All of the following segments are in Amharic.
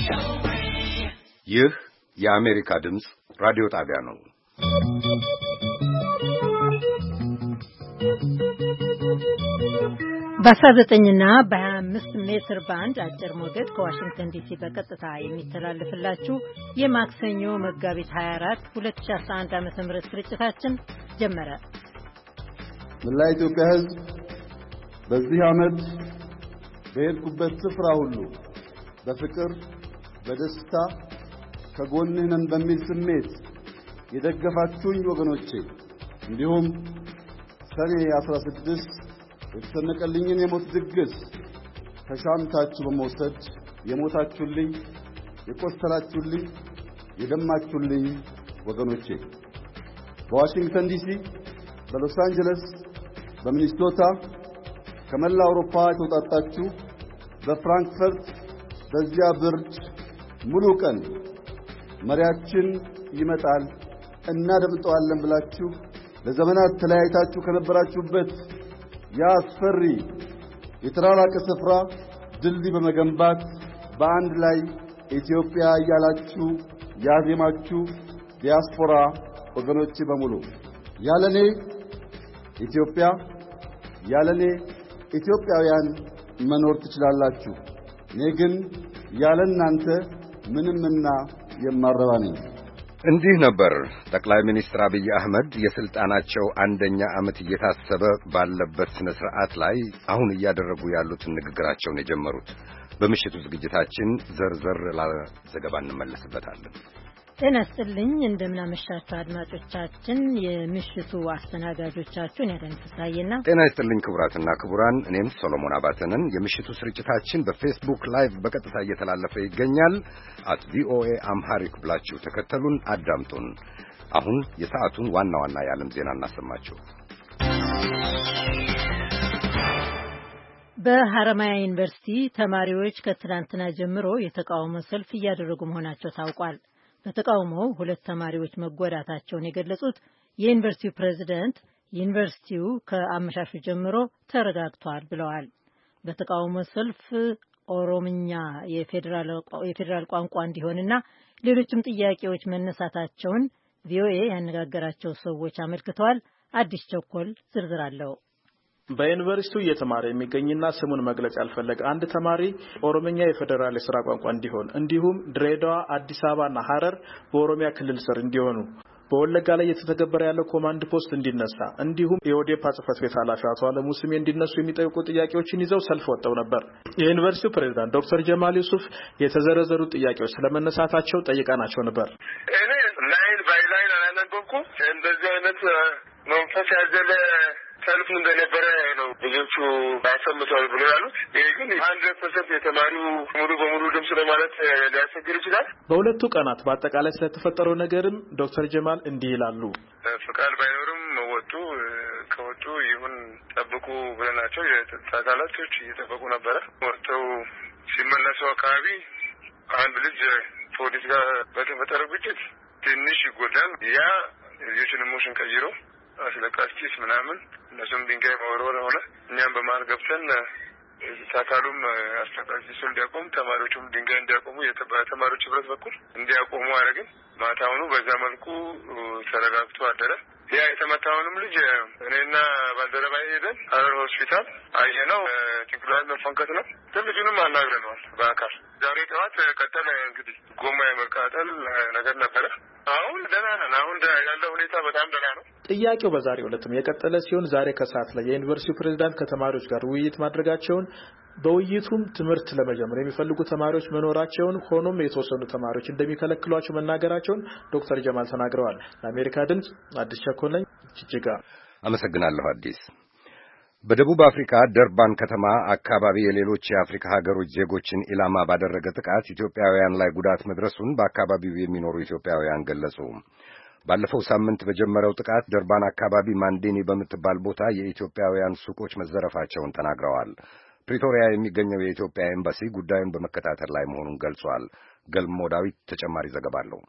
ይህ የአሜሪካ ድምጽ ራዲዮ ጣቢያ ነው። በ19ና በ25 ሜትር ባንድ አጭር ሞገድ ከዋሽንግተን ዲሲ በቀጥታ የሚተላለፍላችሁ የማክሰኞ መጋቢት 24 2011 ዓ.ም ስርጭታችን ጀመረ። መላ ኢትዮጵያ ሕዝብ በዚህ ዓመት በሄድኩበት ስፍራ ሁሉ በፍቅር በደስታ ከጎንህ ነን በሚል ስሜት የደገፋችሁኝ ወገኖቼ እንዲሁም ሰኔ 16 የተሰነቀልኝን የሞት ድግስ ተሻምታችሁ በመውሰድ የሞታችሁልኝ፣ የቆሰላችሁልኝ፣ የደማችሁልኝ ወገኖቼ በዋሽንግተን ዲሲ፣ በሎስ አንጀለስ፣ በሚኒሶታ ከመላ አውሮፓ የተውጣጣችሁ በፍራንክፈርት በዚያ ብርድ ሙሉ ቀን መሪያችን ይመጣል እናደምጠዋለን ብላችሁ ለዘመናት ተለያይታችሁ ከነበራችሁበት ያስፈሪ የተራራቀ ስፍራ ድልድይ በመገንባት በአንድ ላይ ኢትዮጵያ እያላችሁ ያዜማችሁ ዲያስፖራ ወገኖቼ በሙሉ ያለኔ ኢትዮጵያ ያለኔ ኢትዮጵያውያን መኖር ትችላላችሁ። እኔ ግን ያለናንተ ምንምና የማረባ ነኝ። እንዲህ ነበር ጠቅላይ ሚኒስትር አብይ አህመድ የስልጣናቸው አንደኛ ዓመት እየታሰበ ባለበት ስነ ስርዓት ላይ አሁን እያደረጉ ያሉትን ንግግራቸውን የጀመሩት። በምሽቱ ዝግጅታችን ዘርዘር ላለ ዘገባ እንመለስበታለን። ጤና ይስጥልኝ፣ እንደምናመሻችሁ አድማጮቻችን። የምሽቱ አስተናጋጆቻችሁ ያዳኝ ፍሳዬና ጤና ይስጥልኝ ክቡራትና ክቡራን፣ እኔም ሶሎሞን አባተንን። የምሽቱ ስርጭታችን በፌስቡክ ላይቭ በቀጥታ እየተላለፈ ይገኛል። @VOA አምሃሪክ ብላችሁ ተከተሉን፣ አዳምጡን። አሁን የሰዓቱን ዋና ዋና የዓለም ዜና እናሰማችሁ። በሐረማያ ዩኒቨርሲቲ ተማሪዎች ከትናንትና ጀምሮ የተቃውሞ ሰልፍ እያደረጉ መሆናቸው ታውቋል። በተቃውሞው 2 ተማሪዎች መጎዳታቸውን የገለጹት የዩኒቨርሲቲው ፕሬዝዳንት ዩኒቨርሲቲው ከአመሻሹ ጀምሮ ተረጋግቷል ብለዋል። በተቃውሞ ሰልፍ ኦሮምኛ የፌዴራል ቋንቋ እንዲሆንና ሌሎችም ጥያቄዎች መነሳታቸውን ቪኦኤ ያነጋገራቸው ሰዎች አመልክተዋል። አዲስ ቸኮል ዝርዝር አለው። በዩኒቨርሲቲው እየተማረ የሚገኝና ስሙን መግለጽ ያልፈለገ አንድ ተማሪ ኦሮምኛ የፌዴራል የሥራ ቋንቋ እንዲሆን እንዲሁም ድሬዳዋ፣ አዲስ አበባና ሐረር በኦሮሚያ ክልል ስር እንዲሆኑ፣ በወለጋ ላይ የተተገበረ ያለው ኮማንድ ፖስት እንዲነሳ እንዲሁም የኦዴፓ ጽሕፈት ቤት ኃላፊ አቶ አለሙ ስሜ እንዲነሱ የሚጠይቁ ጥያቄዎችን ይዘው ሰልፍ ወጥተው ነበር። የዩኒቨርሲቲው ፕሬዝዳንት ዶክተር ጀማል ዩሱፍ የተዘረዘሩ ጥያቄዎች ስለመነሳታቸው ጠይቀናቸው ነበር። እኔ ላይን ባይ ላይን አላነበብኩም። እንደዚህ አይነት መንፈስ ያዘለ ሰልፍ እንደነበረ ነው ብዙዎቹ አሰምተዋል ብሎ ያሉት። ይሄ ግን 100% የተማሪው ሙሉ በሙሉ ድምፅ ለማለት ሊያስቸግር ይችላል። በሁለቱ ቀናት በአጠቃላይ ስለተፈጠረው ነገርም ዶክተር ጀማል እንዲህ ይላሉ። ፍቃድ ባይኖርም ከወጡ ይሁን ጠብቁ ብለናቸው የጸጥታ አካላቶች እየጠበቁ ነበረ። ወጥተው ሲመለሱ አካባቢ አንድ ልጅ ፖሊስ ጋር በተፈጠረ ግጭት ትንሽ ይጎዳል። ያ ልጆችን ሞሽን ቀይሮ አስለቃሽ ጭስ ምናምን እነሱም ድንጋይ መወርወር ሆነ። እኛም በመሀል ገብተን አካሉም አስለቃሽ ጭሱን እንዲያቆሙ ተማሪዎቹም ድንጋይ እንዲያቆሙ በተማሪዎች ህብረት በኩል እንዲያቆሙ አደረግን። ማታውኑ በዛ መልኩ ተረጋግቶ አደረ። ያ የተመታውንም ልጅ እኔና ባልደረባዬ ሄደን ሐረር ሆስፒታል አየነው። ጭንቅላት መፈንከት ነው። ልጁንም አናግረነዋል በአካል። ዛሬ ጠዋት ቀጠለ። እንግዲህ ጎማ የመቃጠል ነገር ነበረ። አሁን ደህና ነን። አሁን ያለው ሁኔታ በጣም ደህና ነው። ጥያቄው በዛሬው ዕለትም የቀጠለ ሲሆን ዛሬ ከሰዓት ላይ የዩኒቨርሲቲው ፕሬዝዳንት ከተማሪዎች ጋር ውይይት ማድረጋቸውን፣ በውይይቱም ትምህርት ለመጀመር የሚፈልጉ ተማሪዎች መኖራቸውን፣ ሆኖም የተወሰኑ ተማሪዎች እንደሚከለክሏቸው መናገራቸውን ዶክተር ጀማል ተናግረዋል። ለአሜሪካ ድምጽ አዲስ ቸኮል ነኝ፣ ጅጅጋ። አመሰግናለሁ አዲስ። በደቡብ አፍሪካ ደርባን ከተማ አካባቢ የሌሎች የአፍሪካ ሀገሮች ዜጎችን ኢላማ ባደረገ ጥቃት ኢትዮጵያውያን ላይ ጉዳት መድረሱን በአካባቢው የሚኖሩ ኢትዮጵያውያን ገለጹ። ባለፈው ሳምንት በጀመረው ጥቃት ደርባን አካባቢ ማንዴኒ በምትባል ቦታ የኢትዮጵያውያን ሱቆች መዘረፋቸውን ተናግረዋል። ፕሪቶሪያ የሚገኘው የኢትዮጵያ ኤምባሲ ጉዳዩን በመከታተል ላይ መሆኑን ገልጿል። ገልሞ ዳዊት ተጨማሪ ዘገባ አለው።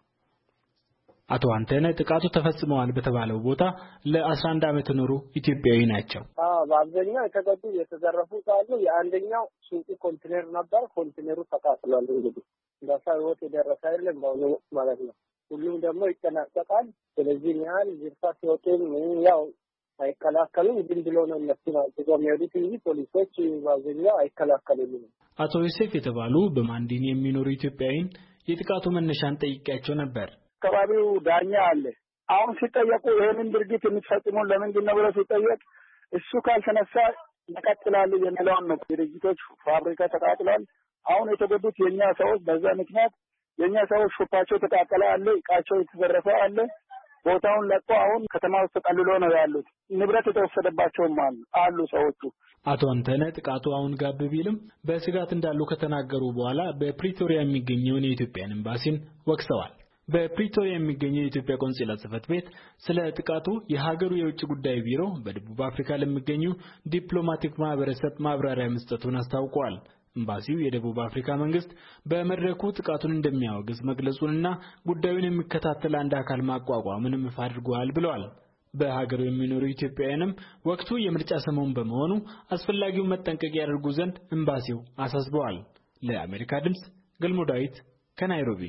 አቶ አንተነህ ጥቃቱ ተፈጽመዋል በተባለው ቦታ ለ11 ዓመት ኖሩ ኢትዮጵያዊ ናቸው። በአብዛኛው የተዘረፉ ካሉ የአንደኛው ሱቅ ኮንቴነር ነበር። ኮንቴነሩ ተቃጥሏል። እንግዲህ ለሳይወት የደረሰ አይደለም በአሁኑ ወቅት ማለት ነው። ሁሉም ደግሞ ይጠናቀቃል። ስለዚህ ያህል ዝርፋ ሲወጡም ያው አይከላከሉም። ግን ብሎ ነው እነሱ ናቸው የሚሄዱት እንጂ ፖሊሶች በአብዛኛው አይከላከሉም። አቶ ዮሴፍ የተባሉ በማንዲን የሚኖሩ ኢትዮጵያውያን የጥቃቱ መነሻን ጠይቄያቸው ነበር። አካባቢው ዳኛ አለ። አሁን ሲጠየቁ ይሄንን ድርጊት የሚፈጽሙ ለምንድን ነው ብለው ሲጠየቅ እሱ ካልተነሳ ይቀጥላሉ የሚለውን ነው። ድርጅቶች ፋብሪካ ተቃጥሏል። አሁን የተጎዱት የኛ ሰዎች በዛ ምክንያት የኛ ሰዎች ሹፓቸው ተቃጠለ አለ፣ እቃቸው የተዘረፈ አለ። ቦታውን ለቆ አሁን ከተማ ውስጥ ተጠልሎ ነው ያሉት። ንብረት የተወሰደባቸውም አሉ ሰዎቹ። አቶ አንተነህ ጥቃቱ አሁን ጋብ ቢልም በስጋት እንዳሉ ከተናገሩ በኋላ በፕሪቶሪያ የሚገኘውን የኢትዮጵያን ኤምባሲን ወቅሰዋል። በፕሪቶሪያ የሚገኘው የኢትዮጵያ ቆንስላ ጽሕፈት ቤት ስለ ጥቃቱ የሀገሩ የውጭ ጉዳይ ቢሮ በደቡብ አፍሪካ ለሚገኙ ዲፕሎማቲክ ማህበረሰብ ማብራሪያ መስጠቱን አስታውቋል። ኤምባሲው የደቡብ አፍሪካ መንግስት በመድረኩ ጥቃቱን እንደሚያወግዝ መግለጹንና ጉዳዩን የሚከታተል አንድ አካል ማቋቋሙን ይፋ አድርጓል ብለዋል። በሀገሩ የሚኖሩ ኢትዮጵያውያንም ወቅቱ የምርጫ ሰሞን በመሆኑ አስፈላጊውን መጠንቀቅ ያደርጉ ዘንድ ኤምባሲው አሳስበዋል። ለአሜሪካ ድምጽ ገልሞ ዳዊት ከናይሮቢ።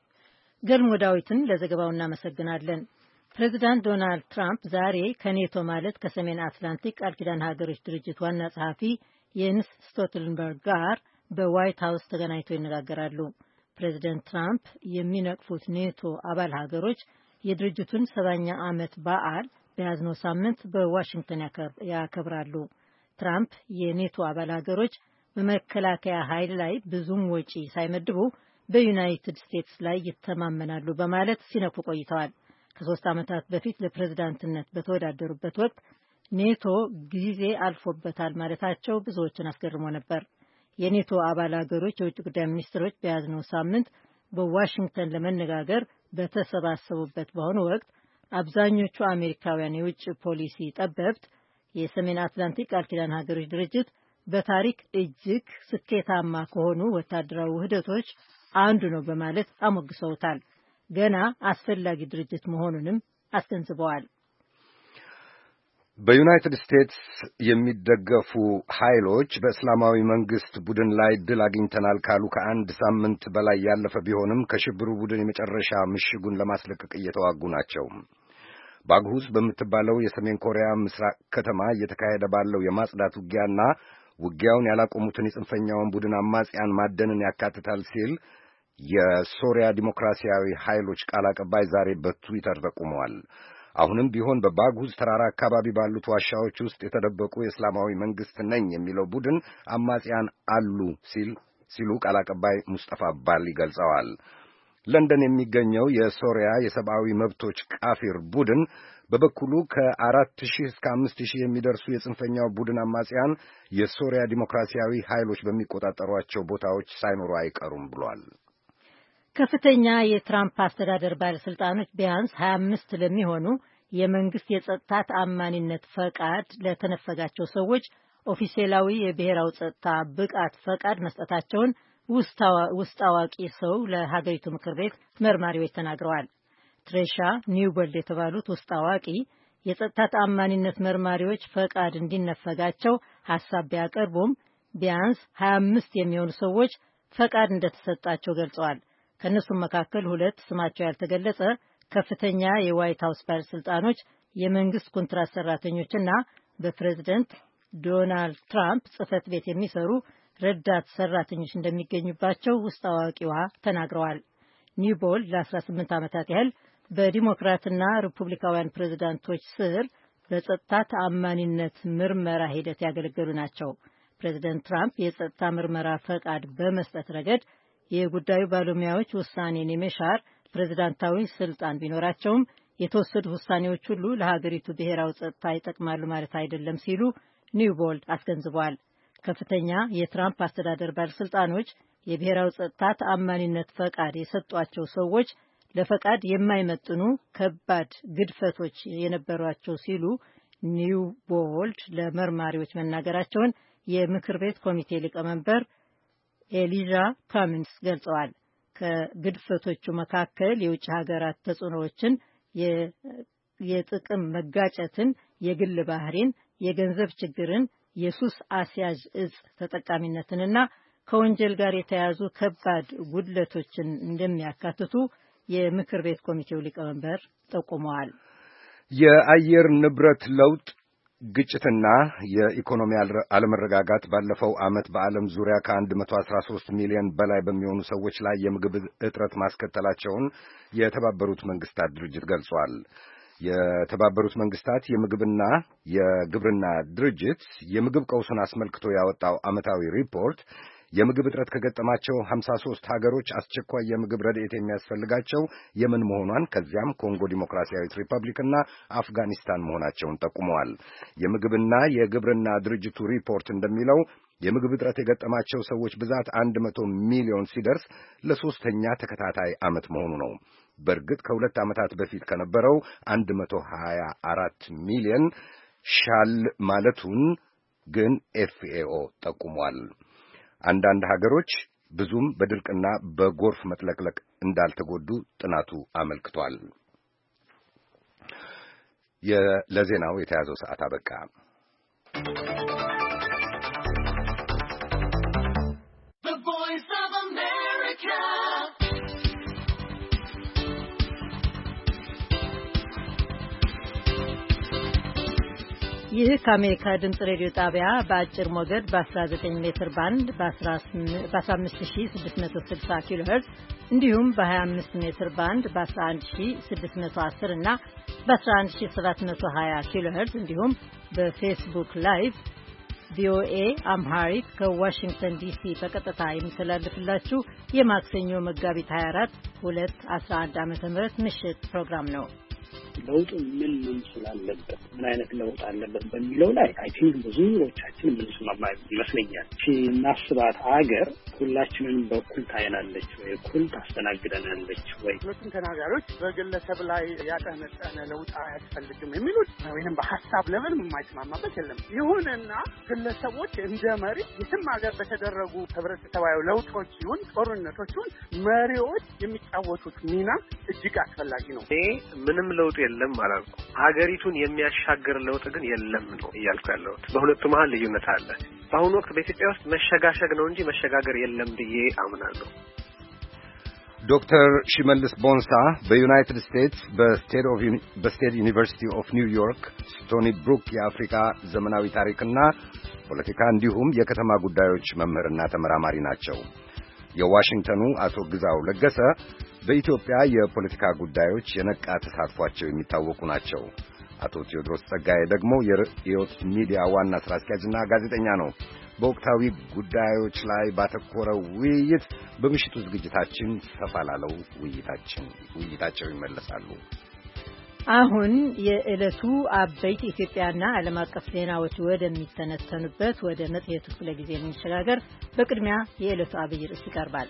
ገልሞ ዳዊትን ለዘገባው እናመሰግናለን። ፕሬዚዳንት ዶናልድ ትራምፕ ዛሬ ከኔቶ ማለት ከሰሜን አትላንቲክ ቃል ኪዳን ሀገሮች ድርጅት ዋና ጸሐፊ የንስ ስቶልተንበርግ ጋር በዋይት ሀውስ ተገናኝተው ይነጋገራሉ። ፕሬዚዳንት ትራምፕ የሚነቅፉት ኔቶ አባል ሀገሮች የድርጅቱን 70ኛ ዓመት በዓል በያዝነው ሳምንት በዋሽንግተን ያከብራሉ። ትራምፕ የኔቶ አባል ሀገሮች በመከላከያ ኃይል ላይ ብዙም ወጪ ሳይመድቡ በዩናይትድ ስቴትስ ላይ ይተማመናሉ በማለት ሲነኩ ቆይተዋል። ከ3 ዓመታት በፊት ለፕሬዝዳንትነት በተወዳደሩበት ወቅት ኔቶ ጊዜ አልፎበታል ማለታቸው ብዙዎችን አስገርሞ ነበር። የኔቶ አባል ሀገሮች የውጭ ጉዳይ ሚኒስትሮች በያዝነው ሳምንት በዋሽንግተን ለመነጋገር በተሰባሰቡበት በአሁኑ ወቅት አብዛኞቹ አሜሪካውያን የውጭ ፖሊሲ ጠበብት የሰሜን አትላንቲክ ቃል ኪዳን ሀገሮች ድርጅት በታሪክ እጅግ ስኬታማ ከሆኑ ወታደራዊ ውህደቶች አንዱ ነው በማለት አሞግሰውታል። ገና አስፈላጊ ድርጅት መሆኑንም አስገንዝበዋል። በዩናይትድ ስቴትስ የሚደገፉ ኃይሎች በእስላማዊ መንግስት ቡድን ላይ ድል አግኝተናል ካሉ ከአንድ ሳምንት በላይ ያለፈ ቢሆንም ከሽብሩ ቡድን የመጨረሻ ምሽጉን ለማስለቀቅ እየተዋጉ ናቸው። ባግሁስ በምትባለው የሰሜን ኮሪያ ምስራቅ ከተማ እየተካሄደ ባለው የማጽዳት ውጊያና ውጊያውን ያላቆሙትን የጽንፈኛውን ቡድን አማጽያን ማደንን ያካትታል ሲል የሶሪያ ዲሞክራሲያዊ ኃይሎች ቃል አቀባይ ዛሬ በትዊተር ጠቁመዋል። አሁንም ቢሆን በባግሁዝ ተራራ አካባቢ ባሉት ዋሻዎች ውስጥ የተደበቁ የእስላማዊ መንግስት ነኝ የሚለው ቡድን አማጽያን አሉ ሲሉ ቃል አቀባይ ሙስጠፋ ባሊ ገልጸዋል። ለንደን የሚገኘው የሶሪያ የሰብአዊ መብቶች ቃፊር ቡድን በበኩሉ ከ4000 እስከ 5000 የሚደርሱ የጽንፈኛው ቡድን አማጽያን የሶሪያ ዲሞክራሲያዊ ኃይሎች በሚቆጣጠሯቸው ቦታዎች ሳይኖሩ አይቀሩም ብሏል። ከፍተኛ የትራምፕ አስተዳደር ባለስልጣኖች ቢያንስ 25 ለሚሆኑ የመንግስት የጸጥታ ተአማኒነት ፈቃድ ለተነፈጋቸው ሰዎች ኦፊሴላዊ የብሔራዊ ጸጥታ ብቃት ፈቃድ መስጠታቸውን ውስጥ አዋቂ ሰው ለሀገሪቱ ምክር ቤት መርማሪዎች ተናግረዋል። ትሬሻ ኒውቦልድ የተባሉት ውስጥ አዋቂ የጸጥታ ተአማኒነት መርማሪዎች ፈቃድ እንዲነፈጋቸው ሐሳብ ቢያቀርቡም ቢያንስ 25 የሚሆኑ ሰዎች ፈቃድ እንደተሰጣቸው ገልጸዋል። ከእነሱም መካከል 2 ስማቸው ያልተገለጸ ከፍተኛ የዋይት ሀውስ ባለስልጣኖች፣ የመንግስት ኮንትራት ሰራተኞችና በፕሬዝደንት ዶናልድ ትራምፕ ጽህፈት ቤት የሚሰሩ ረዳት ሰራተኞች እንደሚገኙባቸው ውስጥ አዋቂዋ ተናግረዋል። ኒውቦልድ ለ18 ዓመታት ያህል በዲሞክራትና ሪፑብሊካውያን ፕሬዝዳንቶች ስር በጸጥታ ተአማኒነት ምርመራ ሂደት ያገለገሉ ናቸው። ፕሬዝደንት ትራምፕ የጸጥታ ምርመራ ፈቃድ በመስጠት ረገድ የጉዳዩ ባለሙያዎች ውሳኔን የመሻር ፕሬዝዳንታዊ ስልጣን ቢኖራቸውም የተወሰዱ ውሳኔዎች ሁሉ ለሀገሪቱ ብሔራዊ ጸጥታ ይጠቅማሉ ማለት አይደለም ሲሉ ኒውቦልድ አስገንዝበዋል። ከፍተኛ የትራምፕ አስተዳደር ባለስልጣኖች የብሔራዊ ጸጥታ ተአማኒነት ፈቃድ የሰጧቸው ሰዎች ለፈቃድ የማይመጥኑ ከባድ ግድፈቶች የነበሯቸው ሲሉ ኒውቦልድ ለመርማሪዎች መናገራቸውን የምክር ቤት ኮሚቴ ሊቀመንበር ኤሊዛ ካሚንስ ገልጸዋል። ከግድፈቶቹ መካከል የውጭ ሀገራት ተጽዕኖዎችን፣ የጥቅም መጋጨትን፣ የግል ባህሪን፣ የገንዘብ ችግርን፣ የሱስ አስያዥ እጽ ተጠቃሚነትንና ከወንጀል ጋር የተያያዙ ከባድ ጉድለቶችን እንደሚያካትቱ የምክር ቤት ኮሚቴው ሊቀመንበር ጠቁመዋል። የአየር ንብረት ለውጥ ግጭትና የኢኮኖሚ አለመረጋጋት ባለፈው ዓመት በዓለም ዙሪያ ከ113 ሚሊዮን በላይ በሚሆኑ ሰዎች ላይ የምግብ እጥረት ማስከተላቸውን የተባበሩት መንግስታት ድርጅት ገልጿል። የተባበሩት መንግስታት የምግብና የግብርና ድርጅት የምግብ ቀውሱን አስመልክቶ ያወጣው ዓመታዊ ሪፖርት የምግብ እጥረት ከገጠማቸው 53 ሀገሮች አስቸኳይ የምግብ ረድኤት የሚያስፈልጋቸው የመን መሆኗን ከዚያም ኮንጎ ዲሞክራሲያዊት ሪፐብሊክና አፍጋኒስታን መሆናቸውን ጠቁመዋል። የምግብና የግብርና ድርጅቱ ሪፖርት እንደሚለው የምግብ እጥረት የገጠማቸው ሰዎች ብዛት 100 ሚሊዮን ሲደርስ ለሶስተኛ ተከታታይ ዓመት መሆኑ ነው። በእርግጥ ከሁለት ዓመታት በፊት ከነበረው 124 ሚሊዮን ሻል ማለቱን ግን ኤፍኤኦ ጠቁሟል። አንዳንድ ሀገሮች ብዙም በድርቅና በጎርፍ መጥለቅለቅ እንዳልተጎዱ ጥናቱ አመልክቷል። ለዜናው የተያዘው ሰዓት አበቃ። ይህ ከአሜሪካ ድምጽ ሬዲዮ ጣቢያ በአጭር ሞገድ በ19 ሜትር ባንድ በ15660 ኪሎ ሄርዝ እንዲሁም በ25 ሜትር ባንድ በ11610 እና በ11720 ኪሎ ሄርዝ እንዲሁም በፌስቡክ ላይቭ ቪኦኤ አምሃሪክ ከዋሽንግተን ዲሲ በቀጥታ የሚተላለፍላችሁ የማክሰኞ መጋቢት 24 2011 ዓ.ም ምሽት ፕሮግራም ነው። ለውጡ ምን መምሰል አለበት፣ ምን አይነት ለውጥ አለበት በሚለው ላይ አይ ቲንክ ብዙዎቻችን የምንስማማ ይመስለኛል። እናስባት ሀገር ሁላችንን በኩል ታይናለች ወይ፣ እኩል ታስተናግደናለች ወይ? ሁለቱም ተናጋሪዎች በግለሰብ ላይ ያጠነጠነ ለውጥ አያስፈልግም የሚሉት ወይንም በሀሳብ ለምን የማይስማማበት የለም። ይሁንና ግለሰቦች እንደ መሪ የትም ሀገር በተደረጉ ህብረተሰባዊ ለውጦች ይሁን ጦርነቶች ይሁን መሪዎች የሚጫወቱት ሚና እጅግ አስፈላጊ ነው። ምንም ለውጥ የለም ማለት ነው። ሀገሪቱን የሚያሻግር ለውጥ ግን የለም ነው እያልኩ ያለሁት። በሁለቱ መሀል ልዩነት አለ። በአሁኑ ወቅት በኢትዮጵያ ውስጥ መሸጋሸግ ነው እንጂ መሸጋገር የለም ብዬ አምናለሁ። ዶክተር ሽመልስ ቦንሳ በዩናይትድ ስቴትስ በስቴት ዩኒቨርሲቲ ኦፍ ኒውዮርክ ስቶኒ ብሩክ የአፍሪካ ዘመናዊ ታሪክና ፖለቲካ እንዲሁም የከተማ ጉዳዮች መምህርና ተመራማሪ ናቸው። የዋሽንግተኑ አቶ ግዛው ለገሰ በኢትዮጵያ የፖለቲካ ጉዳዮች የነቃ ተሳትፏቸው የሚታወቁ ናቸው። አቶ ቴዎድሮስ ጸጋዬ ደግሞ የርዕዮት ሚዲያ ዋና ስራ አስኪያጅና ጋዜጠኛ ነው። በወቅታዊ ጉዳዮች ላይ ባተኮረው ውይይት በምሽቱ ዝግጅታችን ሰፋ ላለው ውይይታቸው ይመለሳሉ። አሁን የዕለቱ አበይት ኢትዮጵያና ዓለም አቀፍ ዜናዎች ወደሚተነተኑበት ወደ መጽሔቱ ክፍለ ጊዜ እንሸጋገር። በቅድሚያ የዕለቱ አብይ ርዕስ ይቀርባል።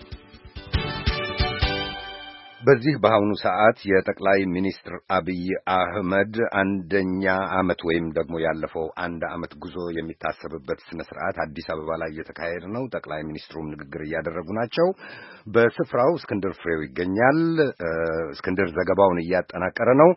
በዚህ በአሁኑ ሰዓት የጠቅላይ ሚኒስትር አብይ አህመድ አንደኛ ዓመት ወይም ደግሞ ያለፈው አንድ ዓመት ጉዞ የሚታሰብበት ስነ ስርዓት አዲስ አበባ ላይ እየተካሄደ ነው። ጠቅላይ ሚኒስትሩም ንግግር እያደረጉ ናቸው። በስፍራው እስክንድር ፍሬው ይገኛል። እስክንድር ዘገባውን እያጠናቀረ ነው።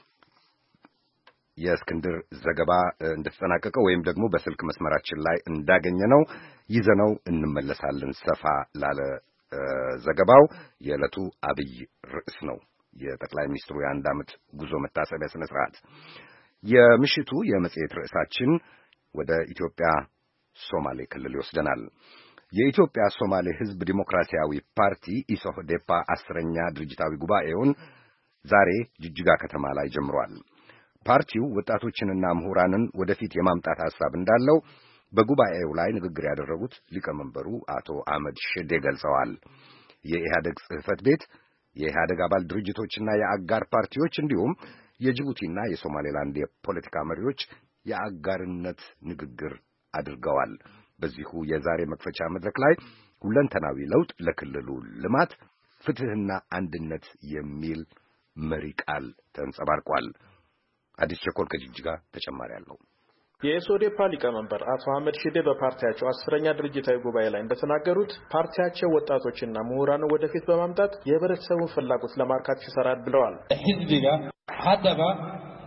የእስክንድር ዘገባ እንደተጠናቀቀ ወይም ደግሞ በስልክ መስመራችን ላይ እንዳገኘ ነው ይዘነው እንመለሳለን። ሰፋ ላለ ዘገባው የዕለቱ አብይ ርዕስ ነው። የጠቅላይ ሚኒስትሩ የአንድ ዓመት ጉዞ መታሰቢያ ስነ ስርዓት። የምሽቱ የመጽሔት ርዕሳችን ወደ ኢትዮጵያ ሶማሌ ክልል ይወስደናል። የኢትዮጵያ ሶማሌ ሕዝብ ዲሞክራሲያዊ ፓርቲ ኢሶህዴፓ 10ኛ ድርጅታዊ ጉባኤውን ዛሬ ጅጅጋ ከተማ ላይ ጀምሯል። ፓርቲው ወጣቶችንና ምሁራንን ወደፊት የማምጣት ሐሳብ እንዳለው በጉባኤው ላይ ንግግር ያደረጉት ሊቀመንበሩ አቶ አህመድ ሼዴ ገልጸዋል። የኢህአደግ ጽሕፈት ቤት፣ የኢህአደግ አባል ድርጅቶችና የአጋር ፓርቲዎች እንዲሁም የጅቡቲና የሶማሌላንድ የፖለቲካ መሪዎች የአጋርነት ንግግር አድርገዋል። በዚሁ የዛሬ መክፈቻ መድረክ ላይ ሁለንተናዊ ለውጥ ለክልሉ ልማት፣ ፍትህና አንድነት የሚል መሪ ቃል ተንጸባርቋል። አዲስ ቸኮል ከጅጅጋ ተጨማሪ አለው። የኢሶዴፓ ሊቀመንበር አቶ አህመድ ሺዴ በፓርቲያቸው 10ኛ ድርጅታዊ ጉባኤ ላይ እንደተናገሩት ፓርቲያቸው ወጣቶችና ምሁራንን ወደፊት በማምጣት የህብረተሰቡን ፍላጎት ለማርካት ይሰራል ብለዋል። ህዝብጋ ሀደባ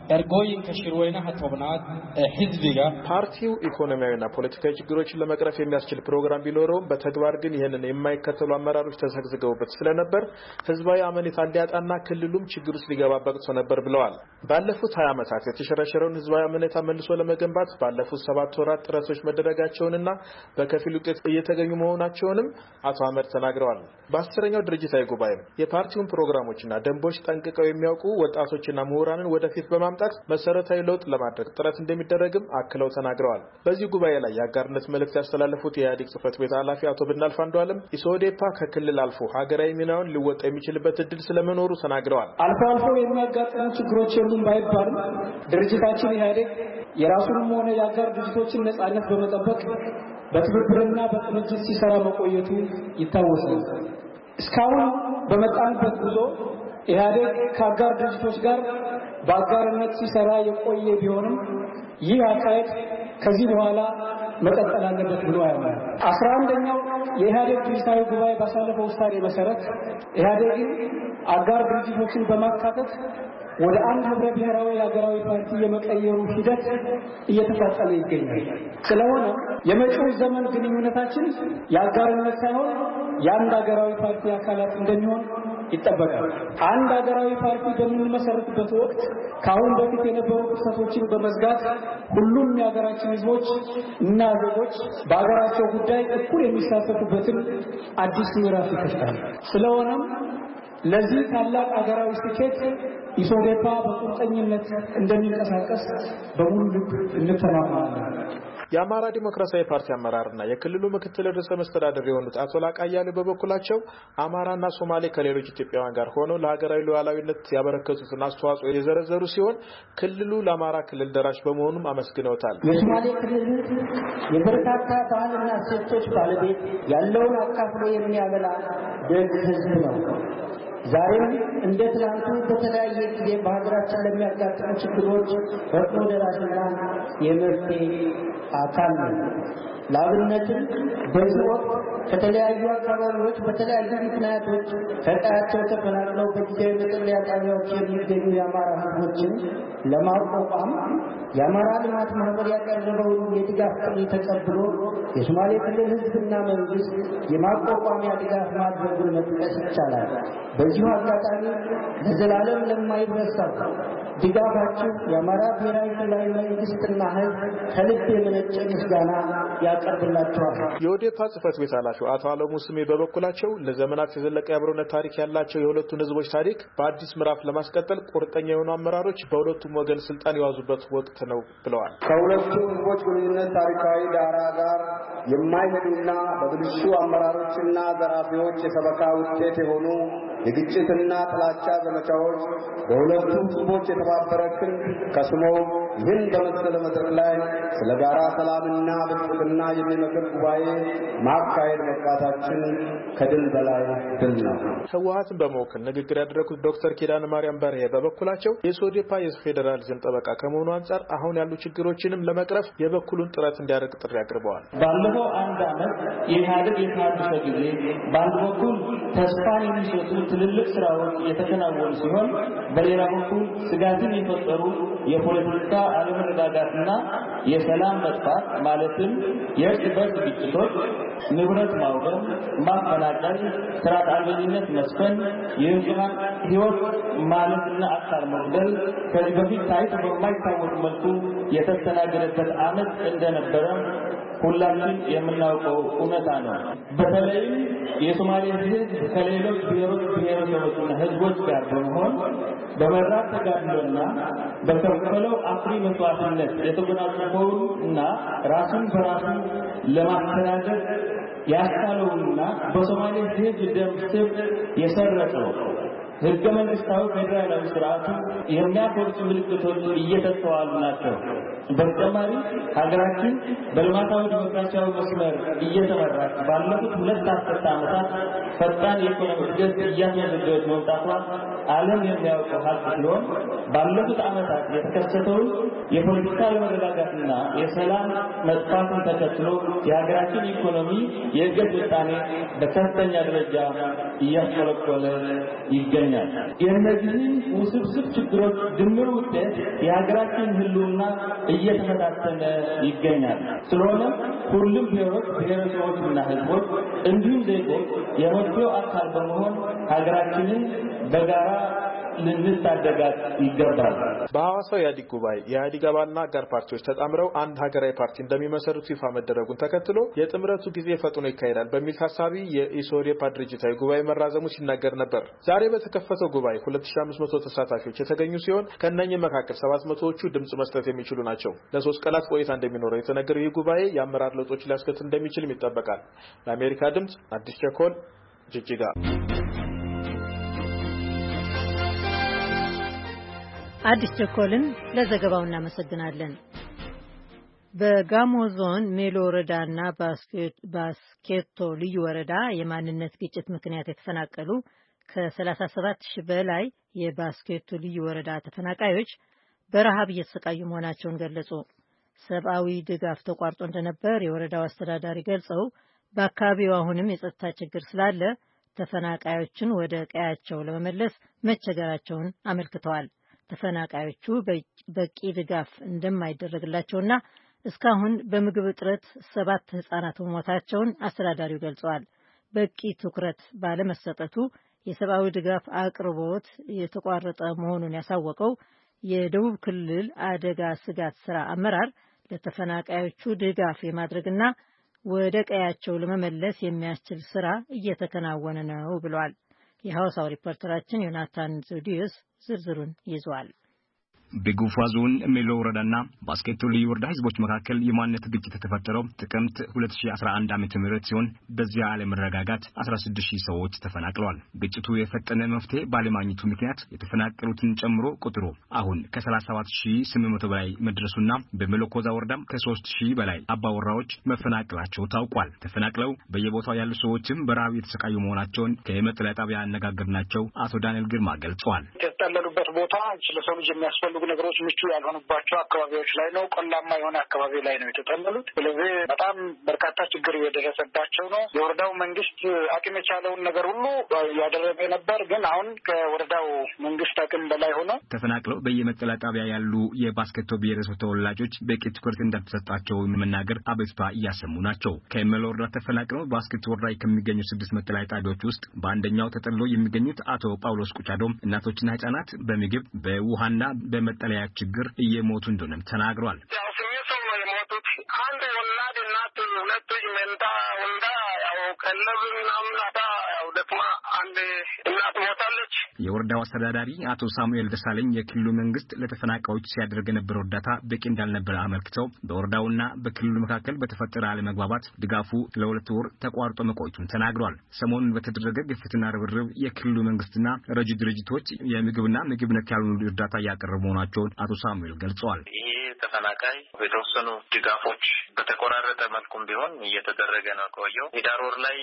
ergooyin ka shirweynaha tobnaad ee xisbiga ፓርቲው ኢኮኖሚያዊና ፖለቲካዊ ችግሮችን ለመቅረፍ የሚያስችል ፕሮግራም ቢኖረውም በተግባር ግን ይሄንን የማይከተሉ አመራሮች ተሰግዝገውበት ስለነበር ህዝባዊ አመኔታ እንዲያጣና ክልሉም ችግር ውስጥ ሊገባ በቅቶ ነበር ብለዋል። ባለፉት 20 ዓመታት የተሸረሸረውን ህዝባዊ አመኔታ መልሶ ለመገንባት ባለፉት 7 ወራት ጥረቶች መደረጋቸውንና በከፊል ውጤት እየተገኙ መሆናቸውንም አቶ አህመድ ተናግረዋል። በ10ኛው ድርጅታዊ ጉባኤ የፓርቲውን ፕሮግራሞችና ደንቦች ጠንቅቀው የሚያውቁ ወጣቶችና ምሁራንን ወደፊት በማምጣት መሰረታዊ ለውጥ ለማድረግ ጥረት እንደሚደረግም አክለው ተናግረዋል። በዚህ ጉባኤ ላይ የአጋርነት መልእክት ያስተላለፉት የኢህአዴግ ጽህፈት ቤት ኃላፊ አቶ ብናልፍ አንዱዓለም ኢሶዴፓ ከክልል አልፎ ሀገራዊ ሚናውን ሊወጣ የሚችልበት እድል ስለመኖሩ ተናግረዋል። አልፎ አልፎ የሚያጋጥሙ ችግሮች የሉም ባይባልም ድርጅታችን ኢህአዴግ የራሱንም ሆነ የአጋር ድርጅቶችን ነጻነት በመጠበቅ በትብብርና በቅንጅት ሲሰራ መቆየቱ ይታወሳል። እስካሁን በመጣንበት ጉዞ ኢህአዴግ ከአጋር ድርጅቶች ጋር በአጋርነት ሲሰራ የቆየ ቢሆንም ይህ አካሄድ ከዚህ በኋላ መቀጠል አለበት ብሎ ያምናል። 11ኛው የኢህአዴግ ድርጅታዊ ጉባኤ ባሳለፈው ውሳኔ መሰረት ኢህአዴግን አጋር ድርጅቶችን በማካተት ወደ አንድ ህብረ ብሔራዊ ሀገራዊ ፓርቲ የመቀየሩ ሂደት እየተፋጠነ ይገኛል። ስለሆነ የመጪው ዘመን ግንኙነታችን የአጋርነት ሳይሆን የአንድ ሀገራዊ ፓርቲ አካላት እንደሚሆን ይጠበቃል። አንድ ሀገራዊ ፓርቲ በምንመሰርትበት ወቅት ከአሁን በፊት የነበሩ ክስተቶችን በመዝጋት ሁሉም የሀገራችን ህዝቦች እና ዜጎች በሀገራቸው ጉዳይ እኩል የሚሳተፉበትን አዲስ ምዕራፍ ይከፍታል። ስለሆነም ለዚህ ታላቅ ሀገራዊ ስኬት ኢሶዴፓ በቁርጠኝነት እንደሚንቀሳቀስ በሙሉ ልብ እንተማመናለን። የአማራ ዲሞክራሲያዊ ፓርቲ አመራርና የክልሉ ምክትል ርዕሰ መስተዳድር የሆኑት አቶ ላቃያሌ በበኩላቸው አማራና ሶማሌ ከሌሎች ኢትዮጵያውያን ጋር ሆነው ለሀገራዊ ሉዓላዊነት ያበረከቱትን አስተዋጽኦ የዘረዘሩ ሲሆን ክልሉ ለአማራ ክልል ደራሽ በመሆኑም አመስግነውታል። የሶማሌ ክልል የበርካታ ባህልና እሴቶች ባለቤት ያለውን አካፍሎ የሚያበላ ደግ ህዝብ ነው። ዛሬም እንደ ትናንቱ በተለያየ ጊዜ በሀገራችን ለሚያጋጥሙ ችግሮች ፈጥኖ ደራሽና የመፍትሄ አካል ነው። ለአብነትም በዚህ ወቅት ከተለያዩ አካባቢዎች በተለያዩ ምክንያቶች ከቀያቸው ተፈናቅለው በጊዜያዊ መጠለያ ጣቢያዎች የሚገኙ የአማራ ህዝቦችን ለማቋቋም የአማራ ልማት ማህበር ያቀረበውን የድጋፍ ጥሪ ተቀብሎ የሶማሌ ክልል ህዝብና መንግስት የማቋቋሚያ ድጋፍ ማድረጉን መጥቀስ ይቻላል። በዚሁ አጋጣሚ ለዘላለም ለማይረሳው ድጋፋችሁ የአማራ ብሔራዊ ክልላዊ መንግስትና ህዝብ ከልብ የመነጨ ምስጋና ያቀርብላችኋል። የኦዴፓ ጽህፈት ቤት ኃላፊው አቶ አለሙ ስሜ በበኩላቸው ለዘመናት የዘለቀ የአብሮነት ታሪክ ያላቸው የሁለቱን ህዝቦች ታሪክ በአዲስ ምዕራፍ ለማስቀጠል ቁርጠኛ የሆኑ አመራሮች በሁለቱም ወገን ስልጣን የያዙበት ወቅት ነው ብለዋል። ከሁለቱ ህዝቦች ግንኙነት ታሪካዊ ዳራ ጋር የማይሄዱና በብልሹ አመራሮችና ዘራፊዎች የሰበካ ውጤት የሆኑ የግጭትና ጥላቻ ዘመቻዎች በሁለቱ ህዝቦች የተባበረ ክንድ ከስሞ ይህን በመሰለ መድረክ ላይ ስለ ጋራ ሰላምና ብልጽግና የሚመክር ጉባኤ ማካሄድ መብቃታችን ከድል በላይ ድል ነው። ህወሓትን በመወከል ንግግር ያደረጉት ዶክተር ኪዳነ ማርያም በርሄ በበኩላቸው የሶዴፓ የፌዴራሊዝም ጠበቃ ከመሆኑ አንጻር አሁን ያሉ ችግሮችንም ለመቅረፍ የበኩሉን ጥረት እንዲያደርግ ጥሪ አቅርበዋል። ባለፈው አንድ ዓመት የኢህአዴግ የተሃድሶ ጊዜ በአንድ በኩል ተስፋን የሚሰጡ ትልልቅ ስራዎች የተከናወኑ ሲሆን በሌላ በኩል ስጋትን የፈጠሩ የፖለቲካ አለመረጋጋትና የሰላም መጥፋት ማለትም የእርስ በርስ ግጭቶች፣ ንብረት ማውደም፣ ማፈናቀል፣ ስርዓት አልበኝነት መስፈን፣ የህዝባን ህይወት ማለትና አካል መግደል ከዚህ በፊት ታይቶ በማይታወቅ መልኩ የተስተናገደበት ዓመት እንደነበረ ሁላችን የምናውቀው እውነታ ነው። በተለይም የሶማሌ ህዝብ ከሌሎች ብሔሮች ብሔረሰቦችና ህዝቦች ጋር በመሆን በመራር ተጋድሎና በከፈለው አኩሪ መስዋዕትነት የተጎናጸፈውና ራሱን በራሱ ለማስተዳደር ያስቻለውና በሶማሌ ህዝብ ደም ስር የሰረጸው ህገ መንግስታዊ ፌዴራላዊ ስርዓቱ የሚያኮርሱ ምልክቶች እየተስተዋሉ ናቸው። በተጨማሪ ሀገራችን በልማታዊ ዲሞክራሲያዊ መስመር እየተመራች ባለፉት 2 አስርት ዓመታት ፈጣን የኢኮኖሚ እድገት እያስመዘገበች መምጣቷ ዓለም የሚያውቀው ሀቅ ሲሆን ባለፉት ዓመታት የተከሰተውን የፖለቲካ አለመረጋጋትና የሰላም መጥፋትን ተከትሎ የሀገራችን ኢኮኖሚ የእድገት ምጣኔ በከፍተኛ ደረጃ እያሽቆለቆለ ይገኛል። ይገኛል። የእነዚህ ውስብስብ ችግሮች ድምር ውጤት የሀገራችን ህልውና እየተፈታተነ ይገኛል። ስለሆነ ሁሉም ብሔረሰቦችና ህዝቦች እንዲሁም ዜጎች የመፍትሄው አካል በመሆን ሀገራችንን በጋራ ልንታደጋት ይገባል። በሐዋሳው የኢህአዴግ ጉባኤ የኢህአዴግ አባልና አጋር ፓርቲዎች ተጣምረው አንድ ሀገራዊ ፓርቲ እንደሚመሰርቱ ይፋ መደረጉን ተከትሎ የጥምረቱ ጊዜ ፈጥኖ ይካሄዳል በሚል ታሳቢ የኢሶዴፓ ድርጅታዊ ጉባኤ መራዘሙ ሲናገር ነበር። ዛሬ በተከፈተው ጉባኤ 2500 ተሳታፊዎች የተገኙ ሲሆን ከነኚህ መካከል 700ዎቹ ድምጽ መስጠት የሚችሉ ናቸው። ለ3 ቀናት ቆይታ እንደሚኖረው የተነገረው ይህ ጉባኤ የአመራር ለውጦች ሊያስከትል እንደሚችልም ይጠበቃል። ለአሜሪካ ድምጽ አዲስ ቸኮል ጅጅጋ። አዲስ ቸኮልን ለዘገባው እናመሰግናለን። በጋሞ ዞን ሜሎ ወረዳና ባስኬቶ ልዩ ወረዳ የማንነት ግጭት ምክንያት የተፈናቀሉ ከ37,000 በላይ የባስኬቶ ልዩ ወረዳ ተፈናቃዮች በረሃብ እየተሰቃዩ መሆናቸውን ገለጹ። ሰብአዊ ድጋፍ ተቋርጦ እንደነበር የወረዳው አስተዳዳሪ ገልጸው በአካባቢው አሁንም የጸጥታ ችግር ስላለ ተፈናቃዮችን ወደ ቀያቸው ለመመለስ መቸገራቸውን አመልክተዋል። ተፈናቃዮቹ በቂ ድጋፍ እንደማይደረግላቸውና እስካሁን በምግብ እጥረት 7 ህጻናት መሞታቸውን አስተዳዳሪው ገልጸዋል። በቂ ትኩረት ባለመሰጠቱ የሰብአዊ ድጋፍ አቅርቦት የተቋረጠ መሆኑን ያሳወቀው የደቡብ ክልል አደጋ ስጋት ስራ አመራር ለተፈናቃዮቹ ድጋፍ የማድረግና ወደ ቀያቸው ለመመለስ የሚያስችል ስራ እየተከናወነ ነው ብሏል። የሐዋሳው ሪፖርተራችን ዮናታን ዞዲዮስ ዝርዝሩን ይዟል። በጉፋ ዞን ሜሎ ወረዳና ባስኬቶ ልዩ ወረዳ ህዝቦች መካከል የማንነት ግጭት የተፈጠረው ጥቅምት 2011 ዓ.ም ሲሆን በዚያ አለመረጋጋት 16000 ሰዎች ተፈናቅለዋል። ግጭቱ የፈጠነ መፍትሄ ባለማግኘቱ ምክንያት የተፈናቀሉትን ጨምሮ ቁጥሩ አሁን ከ37800 በላይ መድረሱና በመለኮዛ ወረዳም ከ3000 በላይ አባወራዎች መፈናቀላቸው ታውቋል። ተፈናቅለው በየቦታው ያሉ ሰዎችም በረሃብ የተሰቃዩ መሆናቸውን ከመጠለያ ጣቢያ ያነጋገርናቸው አቶ ዳንኤል ግርማ ገልጸዋል። የተጠለሉበት ቦታ ለሰው ልጅ የሚያስፈልጉ ነገሮች ምቹ ያልሆኑባቸው አካባቢዎች ላይ ነው። ቆላማ የሆነ አካባቢ ላይ ነው የተጠለሉት። ስለዚህ በጣም በርካታ ችግር እየደረሰባቸው ነው። የወረዳው መንግስት አቅም የቻለውን ነገር ሁሉ ያደረገ ነበር፣ ግን አሁን ከወረዳው መንግስት አቅም በላይ ሆኖ ተፈናቅለው በየመጠለያ ጣቢያ ያሉ የባስኬቶ ብሔረሰብ ተወላጆች በቂ ትኩረት እንዳልተሰጣቸው መናገር አቤቱታ እያሰሙ ናቸው። ከመሎ ወረዳ ተፈናቅለው ባስኬቶ ወረዳ ከሚገኙ 6 መጠለያ ጣቢያዎች ውስጥ በአንደኛው ተጠልሎ የሚገኙት አቶ ጳውሎስ ቁጫዶም እናቶችና ህጻናት በምግብ በውሃና በመጠለያ ችግር እየሞቱ እንደሆነም ተናግሯል። ሰው ነው የሞቱት። አንድ ወላድ እናት 2 ልጅ መንታ ወልዳ ያው ቀለብ ምናምን አታ ያው ደክማ አንድ እናት ሞታለች። የወረዳው አስተዳዳሪ አቶ ሳሙኤል ደሳለኝ የክልሉ መንግስት ለተፈናቃዮች ሲያደርግ የነበረው እርዳታ በቂ እንዳልነበረ አመልክተው በወረዳውና በክልሉ መካከል በተፈጠረ አለመግባባት ድጋፉ ለ2 ወር ተቋርጦ መቆየቱን ተናግሯል። ሰሞኑን በተደረገ ግፊትና ርብርብ የክልሉ መንግስትና ረጂ ድርጅቶች የምግብና ምግብ ነክ ያልሆኑ እርዳታ ያቀረቡ መሆናቸውን አቶ ሳሙኤል ገልጸዋል። ተፈናቃይ የተወሰኑ ድጋፎች በተቆራረጠ መልኩም ቢሆን እየተደረገ ነው ቆየው። ሂዳር ወር ላይ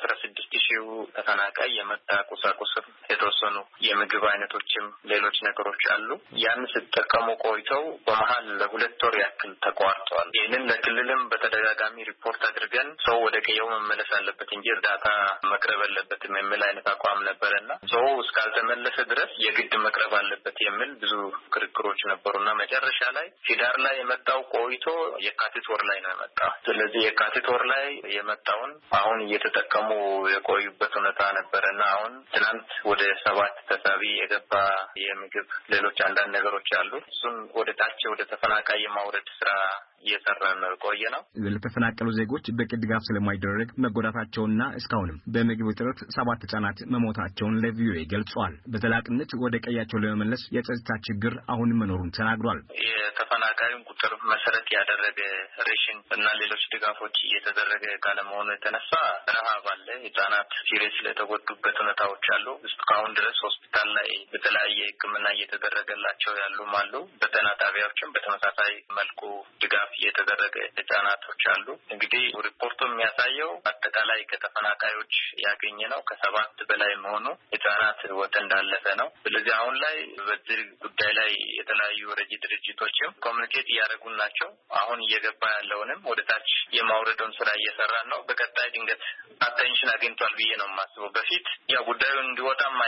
16000 ተፈናቃይ የመጣ ቁሳቁስ የተወሰኑ የምግብ አይነቶችም ሌሎች ነገሮች አሉ። ያን ሲጠቀሙ ቆይተው በመሃል ለ2 ወር ያክል ተቋርጧል። ይህንን ለክልልም በተደጋጋሚ ሪፖርት አድርገን ሰው ወደ ቀየው መመለስ አለበት እንጂ እርዳታ መቅረብ አለበትም የሚል አይነት አቋም ነበርና ሰው እስካልተመለሰ ድረስ የግድ መቅረብ አለበት የሚል ብዙ ክርክሮች ነበሩና መጨረሻ ላይ ሂዳር ላይ የመጣው ቆይቶ የካቲት ወር ላይ ነው የመጣው። ስለዚህ የካቲት ወር ላይ የመጣውን አሁን እየተጠቀሙ የቆዩበት ሁኔታ ነበርና አሁን ትናንት ወደ 7 ተሳቢ የገባ የምግብ ሌሎች አንዳንድ ነገሮች አሉ። እሱን ወደ ታች ወደ ተፈናቃይ የማውረድ ስራ እየሰራን ነው ቆየ ነው። ለተፈናቀሉ ዜጎች በቂ ድጋፍ ስለማይደረግ መጎዳታቸውና እስካሁንም በምግብ እጥረት 7 ህጻናት መሞታቸውን ለቪኦኤ ገልጸዋል። በዘላቂነት ወደ ቀያቸው ለመመለስ የጸጥታ ችግር አሁንም መኖሩን ተናግሯል። የተፈናቃዩን ቁጥር መሰረት ያደረገ ሬሽን እና ሌሎች ድጋፎች እየተደረገ ካለመሆኑ የተነሳ ረሃብ አለ። ህጻናት ሲሪየስ ለተጎዱበት ሁኔታዎች አሉ። እስካሁን ድረስ ሆስፒታል ላይ በተለያየ ሕክምና እየተደረገላቸው ያሉም አሉ። በጤና ጣቢያዎችም በተመሳሳይ መልኩ ድጋፍ እየተደረገ ህጻናቶች አሉ። እንግዲህ ሪፖርቱ የሚያሳየው አጠቃላይ ከተፈናቃዮች ያገኘ ነው ከ7 በላይ መሆኑ ህጻናት ህይወት እንዳለፈ ነው። ስለዚህ አሁን ላይ በዚህ ጉዳይ ላይ የተለያዩ ረጂ ድርጅቶችም ኮሚኒኬት እያደረጉን ናቸው። አሁን እየገባ ያለውንም ወደ ታች የማውረዱን ስራ እየሰራን ነው። በቀጣይ ድንገት አቴንሽን አግኝቷል ብዬ ነው የማስበው። በፊት ያው ጉዳዩ እንዲወጣም አይፈልግ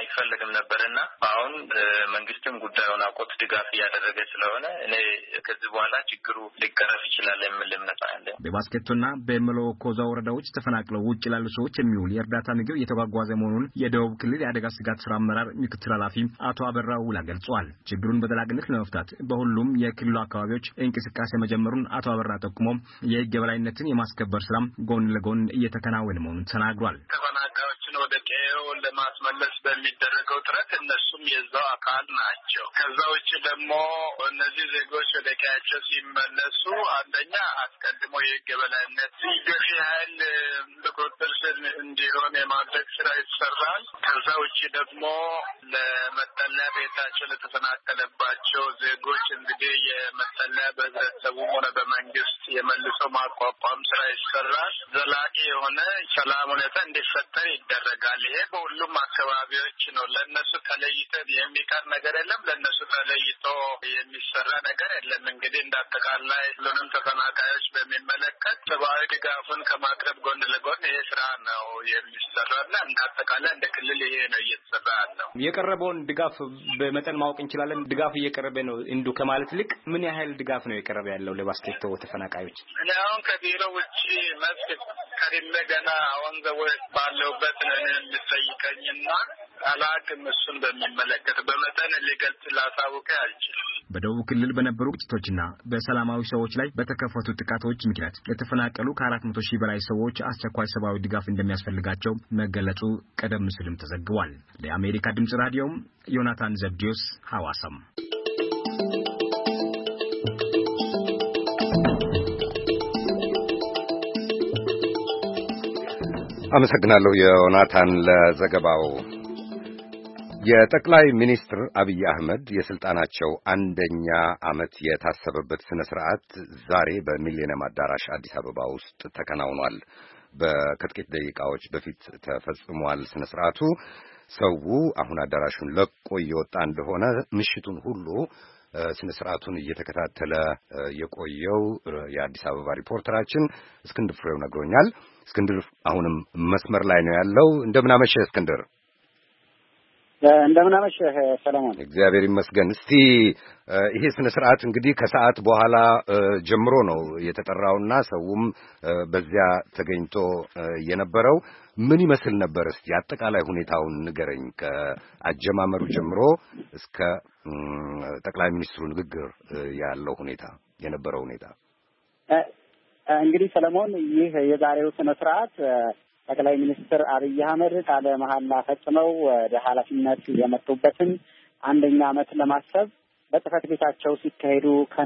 አልተገኘንም ነበርና አሁን መንግስትም ጉዳዩን አውቆት ድጋፍ እያደረገ ስለሆነ እኔ ከዚህ በኋላ ችግሩ ሊቀረፍ ይችላል የሚል እምነት አለኝ። በባስኬቶና በመሎ ኮዛ ወረዳዎች ተፈናቅለው ውጭ ላሉ ሰዎች የሚውል የእርዳታ ምግብ እየተጓጓዘ መሆኑን የደቡብ ክልል የአደጋ ስጋት ስራ አመራር ምክትል ኃላፊ አቶ አበራ ውላ ገልጸዋል። ችግሩን በዘላቂነት ለመፍታት በሁሉም የክልሉ አካባቢዎች እንቅስቃሴ መጀመሩን አቶ አበራ ጠቁሞ የህግ የበላይነትን የማስከበር ስራም ጎን ለጎን እየተከናወነ መሆኑን ተናግሯል። ተፈናቃዮችን ወደ ቀዬው ለማስመለስ በሚደረገው ጥረት እነሱም የዛው አካል ናቸው። ከዛ ውጭ ደግሞ እነዚህ ዜጎች ወደ ቀያቸው ሲመለሱ አንደኛ አስቀድሞ የህግ የበላይነት ገፊ ኃይል በቁጥጥር ስር እንዲሆን የማድረግ ስራ ይሰራል። ከዛ ውጭ ደግሞ ለመጠለያ ቤታቸው ለተፈናቀለባቸው ዜጎች እንግዲህ የመጠለያ በህብረተሰቡም ሆነ በመንግስት የመልሶ ማቋቋም ስራ ይሰራል። ዘላቂ የሆነ ሰላም ሁኔታ እንዲፈጠር ይደረጋል። ይሄ በሁሉም አካባቢዎች ነው። ለእነሱ ተለይተን የሚቀር ነገር የለም። ለእነሱ ተለይቶ የሚሰራ ነገር የለም። እንግዲህ እንዳጠቃላይ ሁሉንም ተፈናቃዮች በሚመለከት ሰብአዊ ድጋፉን ከማቅረብ ጎን ለጎን ይሄ ስራ ነው የሚሰራና እንዳጠቃላይ እንደ ክልል ይሄ ነው እየተሰራ ያለው። የቀረበውን ድጋፍ በመጠን ማወቅ እንችላለን? ድጋፍ እየቀረበ ነው እንዱ ከማለት ልክ ምን ያህል ድጋፍ ነው የቀረበ ያለው ለባስኬቶ ተፈናቃዮች? እኔ አሁን ከቢሮ ውጭ መስክ ከሪለ ገና ወንዘ ወይ ባለውበት ነው የምትጠይቀኝና አላቅም። እሱን በሚመለከት በመጠን ሊገልጽ ላሳውቅ አልችልም። በደቡብ ክልል በነበሩ ግጭቶችና በሰላማዊ ሰዎች ላይ በተከፈቱ ጥቃቶች ምክንያት ለተፈናቀሉ ከ400 ሺህ በላይ ሰዎች አስቸኳይ ሰብአዊ ድጋፍ እንደሚያስፈልጋቸው መገለጹ ቀደም ሲልም ተዘግቧል። ለአሜሪካ ድምጽ ራዲዮም ዮናታን ዘብዲዮስ ሐዋሳም። አመሰግናለሁ ዮናታን ለዘገባው። የጠቅላይ ሚኒስትር አብይ አህመድ የስልጣናቸው አንደኛ ዓመት የታሰበበት ስነ ስርዓት ዛሬ በሚሊኒየም አዳራሽ አዲስ አበባ ውስጥ ተከናውኗል። ከጥቂት ደቂቃዎች በፊት ተፈጽሟል ስነ ስርዓቱ። ሰው አሁን አዳራሹን ለቆ እየወጣ እንደሆነ ምሽቱን ሁሉ ስነ ስርዓቱን እየተከታተለ የቆየው የአዲስ አበባ ሪፖርተራችን እስክንድር ፍሬው ነግሮኛል። እስክንድር አሁንም መስመር ላይ ነው ያለው። እንደምን አመሸህ እስክንድር? እንደምን አመሸህ ሰለሞን? እግዚአብሔር ይመስገን። እስቲ ይሄ ስነ ስርዓት እንግዲህ ከሰዓት በኋላ ጀምሮ ነው የተጠራውና ሰውም በዚያ ተገኝቶ የነበረው ምን ይመስል ነበር? እስቲ አጠቃላይ ሁኔታውን ንገረኝ፣ ከአጀማመሩ ጀምሮ እስከ ጠቅላይ ሚኒስትሩ ንግግር ያለው ሁኔታ የነበረው ሁኔታ። እንግዲህ ሰለሞን ይህ የዛሬው ስነ ስርዓት ጠቅላይ ሚኒስትር አብይ አህመድ ቃለ መሐላ ፈጽመው ወደ ኃላፊነት የመጡበትን አንደኛ ዓመት ለማሰብ በጽህፈት ቤታቸው ሲካሄዱ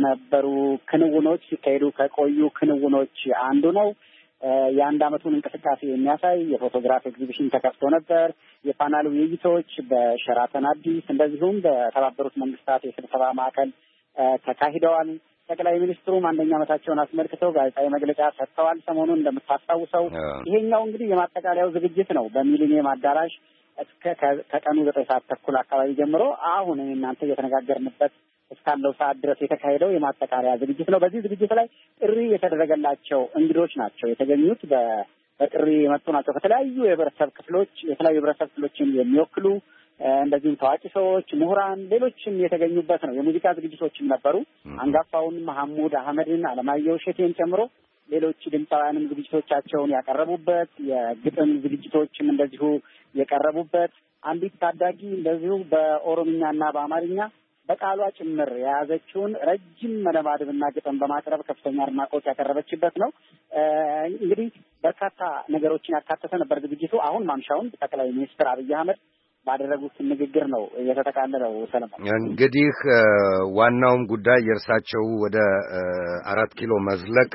ከቆዩ ክንውኖች አንዱ ነው። የአንድ ዓመቱን እንቅስቃሴ የሚያሳይ የፎቶግራፍ ኤግዚቢሽን ተከፍቶ ነበር። የፓናል ውይይቶች በሸራተን አዲስ እንደዚሁም በተባበሩት መንግስታት የስብሰባ ማዕከል ተካሂደዋል። ጠቅላይ ሚኒስትሩም አንደኛ ዓመታቸውን አስመልክተው ጋዜጣዊ መግለጫ ሰጥተዋል። ሰሞኑን እንደምታስታውሰው ይሄኛው እንግዲህ የማጠቃለያው ዝግጅት ነው። በሚሊኒየም አዳራሽ ከቀኑ 9 ሰዓት ተኩል አካባቢ ጀምሮ አሁን እናንተ እየተነጋገርንበት እስካለው ሰዓት ድረስ የተካሄደው የማጠቃለያ ዝግጅት ነው። በዚህ ዝግጅት ላይ ጥሪ የተደረገላቸው እንግዶች ናቸው የተገኙት። በጥሪ የመጡ ናቸው ከተለያዩ የህብረተሰብ ክፍሎችን የሚወክሉ እንደዚሁም ታዋቂ ሰዎች፣ ምሁራን፣ ሌሎችም የተገኙበት ነው። የሙዚቃ ዝግጅቶችም ነበሩ። አንጋፋውን መሐሙድ አህመድን፣ አለማየሁ እሸቴን ጨምሮ ሌሎች ድምፃውያንም ዝግጅቶቻቸውን ያቀረቡበት፣ የግጥም ዝግጅቶችም እንደዚሁ የቀረቡበት፣ አንዲት ታዳጊ እንደዚሁ በኦሮምኛና በአማርኛ በቃሏ ጭምር የያዘችውን ረጅም መደባደብና ግጥም በማቅረብ ከፍተኛ አድናቆት ያቀረበችበት ነው። እንግዲህ በርካታ ነገሮችን ያካተተ ነበር ዝግጅቱ። አሁን ማምሻውን ጠቅላይ ሚኒስትር አብይ አህመድ ባደረጉት ንግግር ነው የተጠቃለለው። ሰለሞን እንግዲህ ዋናውም ጉዳይ የእርሳቸው ወደ 4 ኪሎ መዝለቅ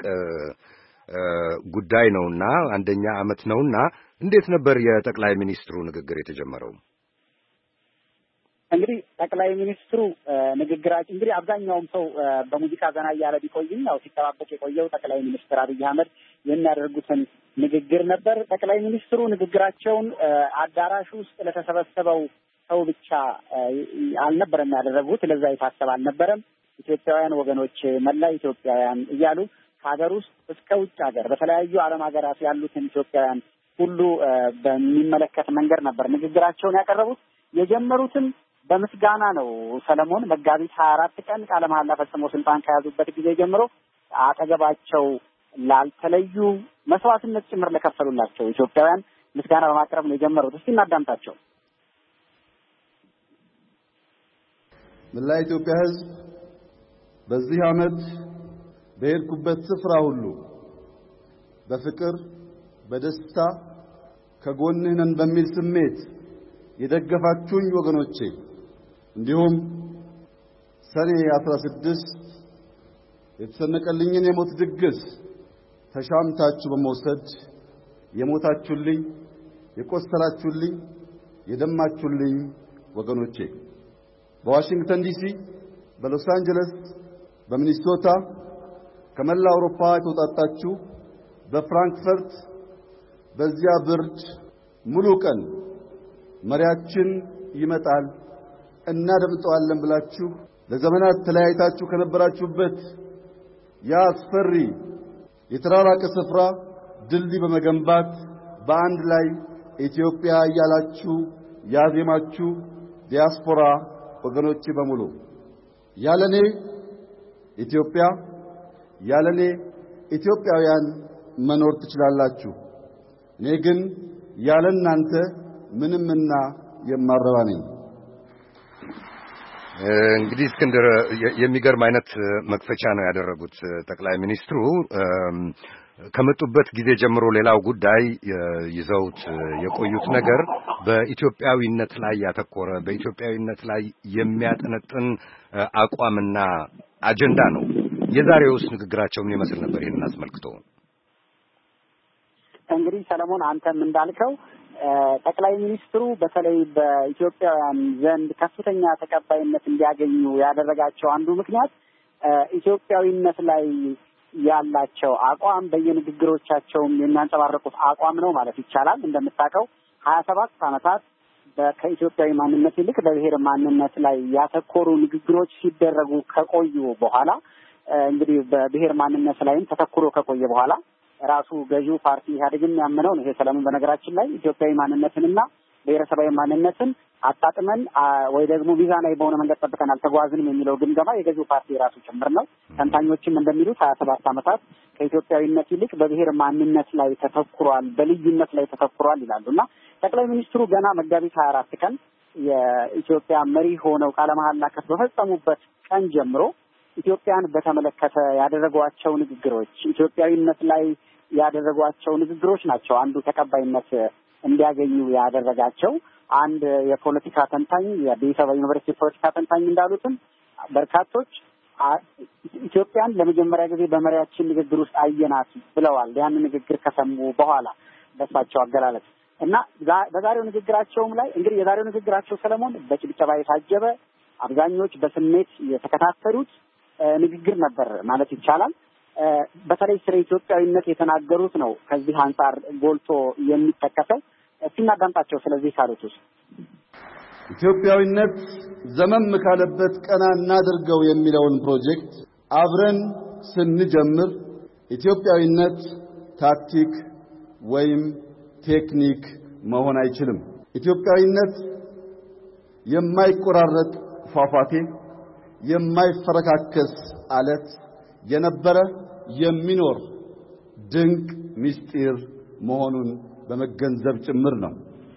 ጉዳይ ነውና አንደኛ ዓመት ነውና እንዴት ነበር የጠቅላይ ሚኒስትሩ ንግግር የተጀመረው? እንግዲህ ጠቅላይ ሚኒስትሩ ንግግራቸው እንግዲህ አብዛኛውም ሰው በሙዚቃ ዘና እያለ ቢቆይም ያው ሲጠባበቅ የቆየው ጠቅላይ ሚኒስትር አብይ አህመድ የሚያደርጉትን ንግግር ነበር። ጠቅላይ ሚኒስትሩ ንግግራቸውን አዳራሹ ውስጥ ለተሰበሰበው ሰው ብቻ አልነበረም ያደረጉት። ለዛ የታሰበ አልነበረም። ኢትዮጵያውያን ወገኖች፣ መላ ኢትዮጵያውያን እያሉ ከሀገር ውስጥ እስከ ውጭ ሀገር በተለያዩ ዓለም ሀገራት ያሉትን ኢትዮጵያውያን ሁሉ በሚመለከት መንገድ ነበር ንግግራቸውን ያቀረቡት። የጀመሩትን በምስጋና ነው። ሰለሞን መጋቢት 24 ቀን ቃለ መሐላ ፈጽመው ስልጣን ከያዙበት ጊዜ ጀምሮ አጠገባቸው ላልተለዩ መስዋዕትነት ጭምር ለከፈሉላቸው ኢትዮጵያውያን ምስጋና በማቅረብ ነው የጀመሩት። እስቲ እናዳምጣቸው። መላ ኢትዮጵያ ሕዝብ በዚህ ዓመት በሄድኩበት ስፍራ ሁሉ በፍቅር በደስታ ከጎንህ ነን በሚል ስሜት የደገፋችሁኝ ወገኖቼ እንዲሁም ሰኔ 16 የተሰነቀልኝን የሞት ድግስ ተሻምታችሁ በመውሰድ የሞታችሁልኝ፣ የቆሰላችሁልኝ፣ የደማችሁልኝ ወገኖቼ በዋሽንግተን ዲሲ፣ በሎስ አንጀለስ፣ በሚኒሶታ ከመላ አውሮፓ የተውጣጣችሁ በፍራንክፈርት በዚያ ብርድ ሙሉ ቀን መሪያችን ይመጣል እናደምጠዋለን ብላችሁ ለዘመናት ተለያይታችሁ ከነበራችሁበት ያ አስፈሪ የተራራቀ ስፍራ ድልድይ በመገንባት በአንድ ላይ ኢትዮጵያ እያላችሁ ያዜማችሁ ዲያስፖራ ወገኖቼ በሙሉ ያለኔ ኢትዮጵያ ያለኔ ኢትዮጵያውያን መኖር ትችላላችሁ። እኔ ግን ያለ እናንተ ምንምና የማረባ ነኝ። እንግዲህ እስክንድር የሚገርም አይነት መክፈቻ ነው ያደረጉት ጠቅላይ ሚኒስትሩ። ከመጡበት ጊዜ ጀምሮ ሌላው ጉዳይ ይዘውት የቆዩት ነገር በኢትዮጵያዊነት ላይ ያተኮረ በኢትዮጵያዊነት ላይ የሚያጠነጥን አቋምና አጀንዳ ነው። የዛሬውስ ንግግራቸው ምን ይመስል ነበር? ይሄንን አስመልክቶ እንግዲህ ሰለሞን አንተም እንዳልከው ጠቅላይ ሚኒስትሩ በተለይ በኢትዮጵያውያን ዘንድ ከፍተኛ ተቀባይነት እንዲያገኙ ያደረጋቸው አንዱ ምክንያት ኢትዮጵያዊነት ላይ ያላቸው አቋም በየንግግሮቻቸውም የሚያንጸባርቁት አቋም ነው ማለት ይቻላል። እንደምታውቀው 27 ዓመታት ከኢትዮጵያዊ ማንነት ይልቅ በብሔር ማንነት ላይ ያተኮሩ ንግግሮች ሲደረጉ ከቆዩ በኋላ እንግዲህ በብሔር ማንነት ላይም ተተኩሮ ከቆየ በኋላ ራሱ ገዢው ፓርቲ ኢህአዴግም ያመነው ነው። ይሄ ሰለሞን በነገራችን ላይ ኢትዮጵያዊ ማንነትንና ብሔረሰባዊ ማንነትን አጣጥመን ወይ ደግሞ ሚዛናዊ በሆነ መንገድ ጠብቀን አልተጓዝንም የሚለው ግምገማ የገዢው ፓርቲ የራሱ ጭምር ነው። ተንታኞችም እንደሚሉት 27 ዓመታት ከኢትዮጵያዊነት ይልቅ በብሔር ማንነት ላይ ተተኩሯል፣ በልዩነት ላይ ተተኩሯል ይላሉና ጠቅላይ ሚኒስትሩ ገና መጋቢት 24 ቀን የኢትዮጵያ መሪ ሆነው ቃለ መሐላ በፈጸሙበት ቀን ጀምሮ ኢትዮጵያን በተመለከተ ያደረጓቸው ንግግሮች ኢትዮጵያዊነት ላይ ያደረጓቸው ንግግሮች ናቸው አንዱ ተቀባይነት እንዲያገኙ ያደረጋቸው። አንድ የፖለቲካ ተንታኝ የአዲስ አበባ ዩኒቨርሲቲ ፖለቲካ ተንታኝ እንዳሉትም በርካቶች ኢትዮጵያን ለመጀመሪያ ጊዜ በመሪያችን ንግግር ውስጥ አየናት ብለዋል። ያን ንግግር ከሰሙ በኋላ በሳቸው አገላለጽ እና በዛሬው ንግግራቸውም ላይ እንግዲህ የዛሬው ንግግራቸው ሰለሞን በጭብጨባ የታጀበ አብዛኞች በስሜት የተከታተሉት ንግግር ነበር ማለት ይቻላል። በተለይ ስለ ኢትዮጵያዊነት የተናገሩት ነው ከዚህ አንጻር ጎልቶ የሚጠቀሰው። ሲናዳምጣቸው ስለዚህ ካሉት ውስጥ ኢትዮጵያዊነት ዘመም ካለበት ቀና እናድርገው የሚለውን ፕሮጀክት አብረን ስንጀምር ኢትዮጵያዊነት ታክቲክ ወይም ቴክኒክ መሆን አይችልም። ኢትዮጵያዊነት የማይቆራረጥ ፏፏቴ፣ የማይፈረካከስ አለት፣ የነበረ የሚኖር ድንቅ ምስጢር መሆኑን በመገንዘብ ጭምር ነው።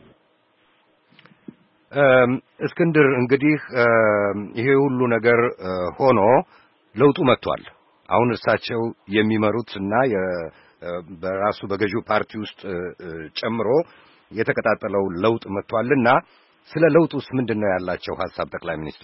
እስክንድር እንግዲህ ይሄ ሁሉ ነገር ሆኖ ለውጡ መጥቷል። አሁን እርሳቸው የሚመሩት እና በራሱ በገዢው ፓርቲ ውስጥ ጨምሮ የተቀጣጠለው ለውጥ መጥቷልና ስለ ለውጡስ ምንድነው ያላቸው ሐሳብ ጠቅላይ ሚኒስትሩ?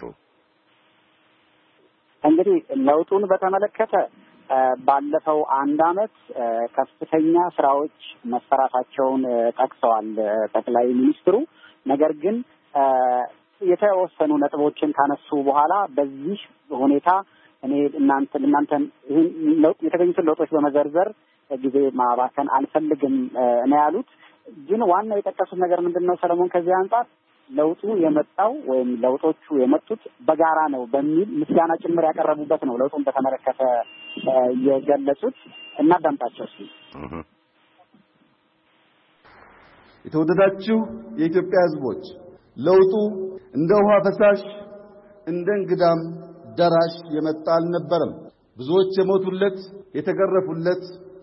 እንግዲህ ለውጡን በተመለከተ ባለፈው አንድ አመት ከፍተኛ ስራዎች መሰራታቸውን ጠቅሰዋል ጠቅላይ ሚኒስትሩ። ነገር ግን የተወሰኑ ነጥቦችን ካነሱ በኋላ በዚህ ሁኔታ እኔ እናንተን ይህን ለውጥ የተገኙትን ለውጦች በመዘርዘር ጊዜ ማባከን አልፈልግም ነው ያሉት። ግን ዋናው የጠቀሱት ነገር ምንድነው ሰለሞን? ከዚህ አንጻር ለውጡ የመጣው ወይም ለውጦቹ የመጡት በጋራ ነው በሚል ምስጋና ጭምር ያቀረቡበት ነው ለውጡን በተመለከተ የገለጹት። እናዳምጣቸው። የተወደዳችሁ የኢትዮጵያ ሕዝቦች ለውጡ እንደ ውሃ ፈሳሽ እንደ እንግዳም ደራሽ የመጣ አልነበረም። ብዙዎች የሞቱለት፣ የተገረፉለት፣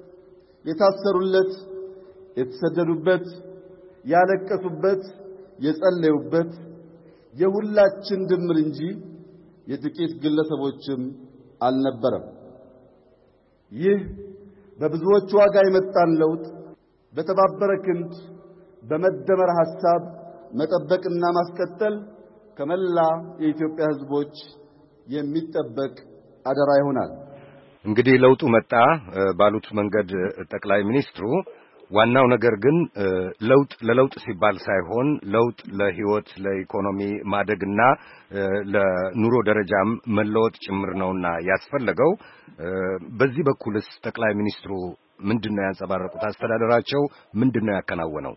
የታሰሩለት፣ የተሰደዱበት፣ ያለቀሱበት፣ የጸለዩበት የሁላችን ድምር እንጂ የጥቂት ግለሰቦችም አልነበረም። ይህ በብዙዎች ዋጋ የመጣን ለውጥ በተባበረ ክንድ በመደመር ሐሳብ መጠበቅና ማስቀጠል ከመላ የኢትዮጵያ ሕዝቦች የሚጠበቅ አደራ ይሆናል። እንግዲህ ለውጡ መጣ ባሉት መንገድ ጠቅላይ ሚኒስትሩ ዋናው ነገር ግን ለውጥ ለለውጥ ሲባል ሳይሆን ለውጥ ለህይወት ለኢኮኖሚ ማደግና ለኑሮ ደረጃም መለወጥ ጭምር ነውና ያስፈልገው። በዚህ በኩልስ ጠቅላይ ሚኒስትሩ ምንድነው ያንጸባረቁት? አስተዳደራቸው ምንድነው ያከናወነው?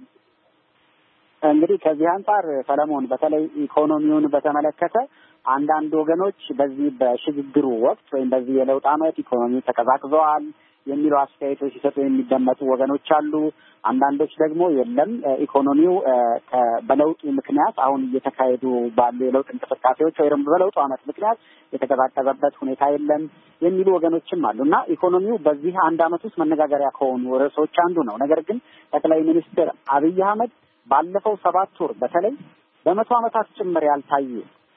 እንግዲህ ከዚህ አንፃር ሰለሞን በተለይ ኢኮኖሚውን በተመለከተ አንዳንድ ወገኖች በዚህ በሽግግሩ ወቅት ወይም በዚህ የለውጥ ዓመት ኢኮኖሚው ተቀዛቅዟል የሚሉ አስተያየቶች ሲሰጡ የሚደመጡ ወገኖች አሉ። አንዳንዶች ደግሞ የለም ኢኮኖሚው በለውጡ ምክንያት አሁን እየተካሄዱ ባሉ የለውጥ እንቅስቃሴዎች ወይም በለውጡ ዓመት ምክንያት የተቀዛቀዘበት ሁኔታ የለም የሚሉ ወገኖችም አሉና ኢኮኖሚው በዚህ አንድ ዓመት ውስጥ መነጋገሪያ ከሆኑ ርዕሶች አንዱ ነው። ነገር ግን ጠቅላይ ሚኒስትር አብይ አህመድ ባለፈው 7 ወር በተለይ በ100 ዓመታት ጭምር ያልታየ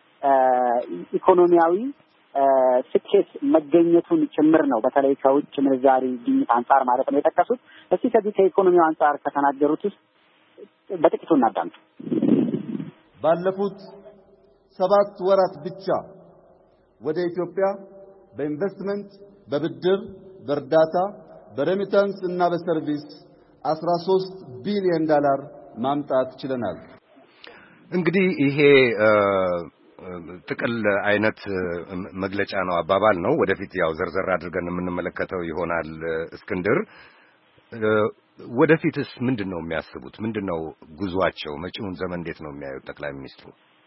ኢኮኖሚያዊ ስኬት መገኘቱን ጭምር ነው በተለይ ከውጭ ምንዛሪ ግኝት አንፃር ማለት ነው የጠቀሱት። እስቲ ከዚህ ከኢኮኖሚው አንፃር ከተናገሩት ውስጥ በጥቂቱ እናዳምጥ። ባለፉት 7 ወራት ብቻ ወደ ኢትዮጵያ በኢንቨስትመንት፣ በብድር፣ በእርዳታ፣ በሬሚታንስ እና በሰርቪስ 13 ቢሊዮን ዶላር ማምጣት ችለናል። እንግዲህ ይሄ ጥቅል አይነት መግለጫ ነው፣ አባባል ነው። ወደፊት ያው ዘርዘር አድርገን የምንመለከተው ይሆናል። እስክንድር ወደፊትስ ምንድነው የሚያስቡት? ምንድነው ጉዟቸው? መጪውን ዘመን እንዴት ነው የሚያዩት ጠቅላይ ሚኒስትሩ?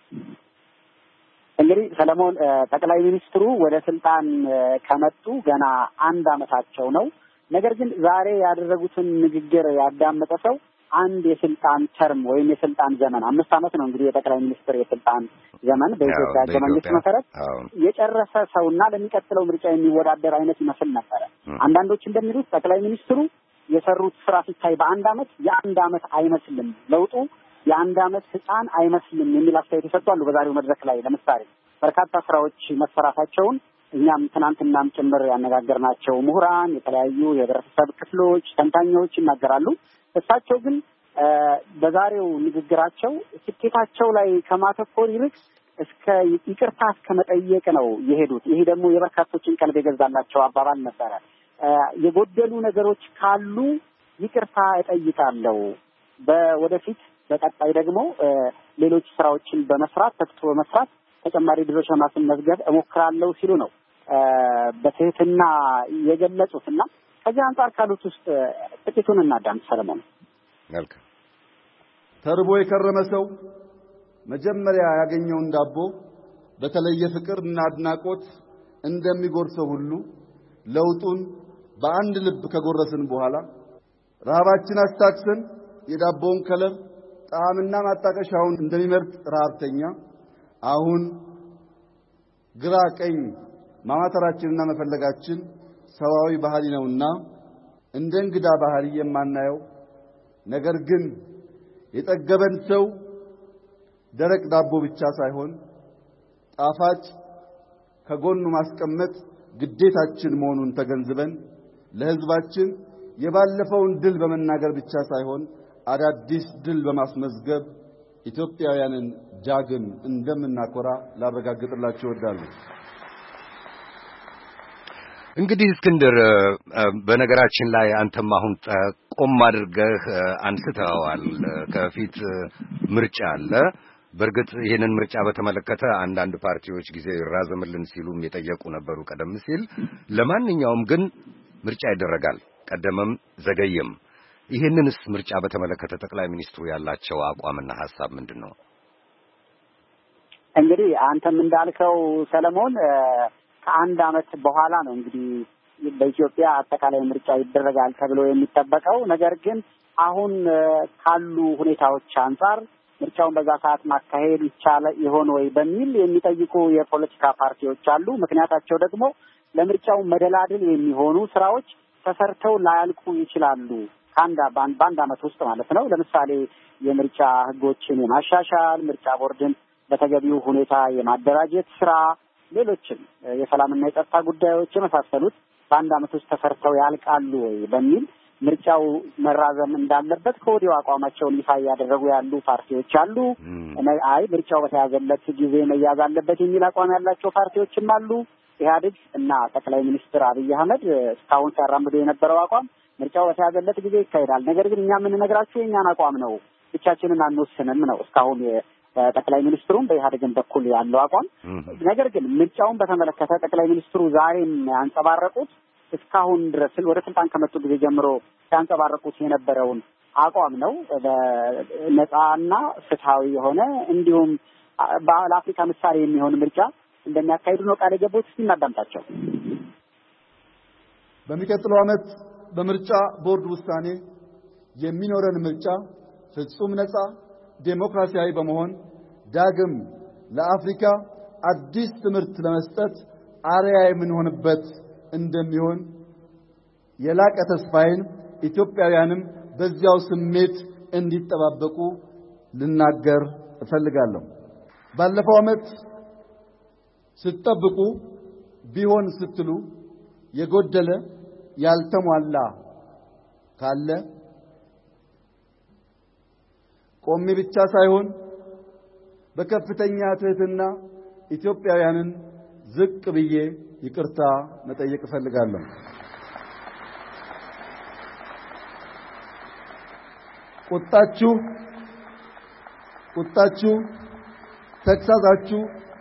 እንግዲህ ሰለሞን ጠቅላይ ሚኒስትሩ ወደ ስልጣን ከመጡ ገና 1 ዓመታቸው ነው። ነገር ግን ዛሬ ያደረጉትን ንግግር ያዳመጠ ሰው አንድ የስልጣን ተርም ወይም የስልጣን ዘመን 5 ዓመት ነው እንግዲህ የጠቅላይ ሚኒስትር የስልጣን ዘመን በኢትዮጵያ ሕገ መንግስት መሰረት የጨረሰ ሰውና ለሚቀጥለው ምርጫ የሚወዳደር አይነት ይመስል ነበር። አንዳንዶች እንደሚሉት ጠቅላይ ሚኒስትሩ የሰሩት ስራ ሲታይ በ1 ዓመት የ1 ዓመት አይመስልም፣ ለውጡ የ1 ዓመት ህፃን አይመስልም የሚል አስተያየት ይሰጣሉ። በዛሬው መድረክ ላይ ለምሳሌ በርካታ ስራዎች መሰራታቸውን እኛም ትናንትናም ጭምር ያነጋገርናቸው ምሁራን፣ የተለያዩ የህብረተሰብ ክፍሎች፣ ተንታኞች ይናገራሉ። እሳቸው ግን በዛሬው ንግግራቸው ስኬታቸው ላይ ከማተኮር ይልቅ እስከ ይቅርታ እስከመጠየቅ ነው የሄዱት። ይሄ ደግሞ የበርካቶችን ቀልብ የገዛላቸው አባባል ነበረ። የጎደሉ ነገሮች ካሉ ይቅርታ እጠይቃለሁ፣ ወደፊት በቀጣይ ደግሞ ሌሎች ስራዎችን በመስራት ተክቶ በመስራት ተጨማሪ ድሎች ለማስመዝገብ እሞክራለሁ ሲሉ ነው በትህትና የገለጹትና ከዚህ አንፃር ካሉት ውስጥ ጥቂቱን እናዳምጥ ሰለሞን። መልካም። ተርቦ የከረመ ሰው መጀመሪያ ያገኘውን ዳቦ በተለየ ፍቅርና አድናቆት እንደሚጎርሰው ሁሉ ለውጡን በአንድ ልብ ከጎረስን በኋላ ረሃባችን አስታክሰን የዳቦውን ከለር ጣዕምና ማጣቀሻውን እንደሚመርጥ ረሃብተኛ አሁን ግራ ቀኝ ማማተራችንና መፈለጋችን ሰዋዊ ባህሪ ነውና እንደ እንግዳ ባህሪ የማናየው ነገር ግን የጠገበን ሰው ደረቅ ዳቦ ብቻ ሳይሆን ጣፋጭ ከጎኑ ማስቀመጥ ግዴታችን መሆኑን ተገንዝበን ለሕዝባችን የባለፈውን ድል በመናገር ብቻ ሳይሆን አዳዲስ ድል በማስመዝገብ ኢትዮጵያውያንን ዳግም እንደምናኮራ ላረጋግጥላችሁ እወዳለሁ። እንግዲህ እስክንድር በነገራችን ላይ አንተም አሁን ቆም አድርገህ አንስተዋል። ከፊት ምርጫ አለ። በእርግጥ ይሄንን ምርጫ በተመለከተ አንዳንድ ፓርቲዎች ጊዜ ይራዘምልን ሲሉም የጠየቁ ነበሩ ቀደም ሲል። ለማንኛውም ግን ምርጫ ይደረጋል፣ ቀደመም ዘገየም። ይሄንንስ ምርጫ በተመለከተ ጠቅላይ ሚኒስትሩ ያላቸው አቋምና ሐሳብ ምንድነው? እንግዲህ አንተም እንዳልከው ሰለሞን ከ1 ዓመት በኋላ ነው እንግዲህ በኢትዮጵያ አጠቃላይ ምርጫ ይደረጋል ተብሎ የሚጠበቀው። ነገር ግን አሁን ካሉ ሁኔታዎች አንፃር ምርጫውን በዛ ሰዓት ማካሄድ ይቻላል ይሆን ወይ በሚል የሚጠይቁ የፖለቲካ ፓርቲዎች አሉ። ምክንያታቸው ደግሞ ለምርጫው መደላድል የሚሆኑ ስራዎች ተሰርተው ላያልቁ ይችላሉ በአንድ ዓመት ውስጥ ማለት ነው። ለምሳሌ የምርጫ ህጎችን የማሻሻል፣ ምርጫ ቦርድን በተገቢው ሁኔታ የማደራጀት ስራ፣ ሌሎችም የሰላምና የጸጥታ ጉዳዮች የመሳሰሉት በአንድ ዓመት ውስጥ ተሰርተው ያልቃሉ ወይ በሚል ምርጫው መራዘም እንዳለበት ከወዲሁ አቋማቸውን ይፋ ያደረጉ ያሉ ፓርቲዎች አሉ። አይ ምርጫው በተያዘለት ጊዜ መያዝ አለበት የሚል አቋም ያላቸው ፓርቲዎችም አሉ። ኢህአዴግ እና ጠቅላይ ሚኒስትር አብይ አህመድ እስካሁን ሲያራምዱ የነበረው አቋም ምርጫው በተያዘለት ጊዜ ይካሄዳል፣ ነገር ግን እኛ የምንነግራችሁ የእኛን አቋም ነው፣ ብቻችንን አንወስንም ነው እስካሁን ጠቅላይ ሚኒስትሩም በኢህአዴግም በኩል ያለው አቋም። ነገር ግን ምርጫውን በተመለከተ ጠቅላይ ሚኒስትሩ ዛሬም ያንጸባረቁት እስካሁን ድረስ ወደ ስልጣን ከመጡ ጊዜ ጀምሮ ያንጸባረቁት የነበረውን አቋም ነው። በነጻና ፍትሃዊ የሆነ እንዲሁም ለአፍሪካ ምሳሌ የሚሆን ምርጫ እንደሚያካሂዱ ነው ቃል የገቡት። እናዳምጣቸው። በሚቀጥለው ዓመት በምርጫ ቦርድ ውሳኔ የሚኖረን ምርጫ ፍጹም ነጻ ዴሞክራሲያዊ በመሆን ዳግም ለአፍሪካ አዲስ ትምህርት ለመስጠት አርአያ የምንሆንበት እንደሚሆን የላቀ ተስፋዬን ኢትዮጵያውያንም በዚያው ስሜት እንዲጠባበቁ ልናገር እፈልጋለሁ። ባለፈው ዓመት ስትጠብቁ ቢሆን ስትሉ የጎደለ ያልተሟላ ካለ ቆሜ ብቻ ሳይሆን በከፍተኛ ትህትና ኢትዮጵያውያንን ዝቅ ብዬ ይቅርታ መጠየቅ እፈልጋለሁ። ቁጣችሁ ተግሳጻችሁ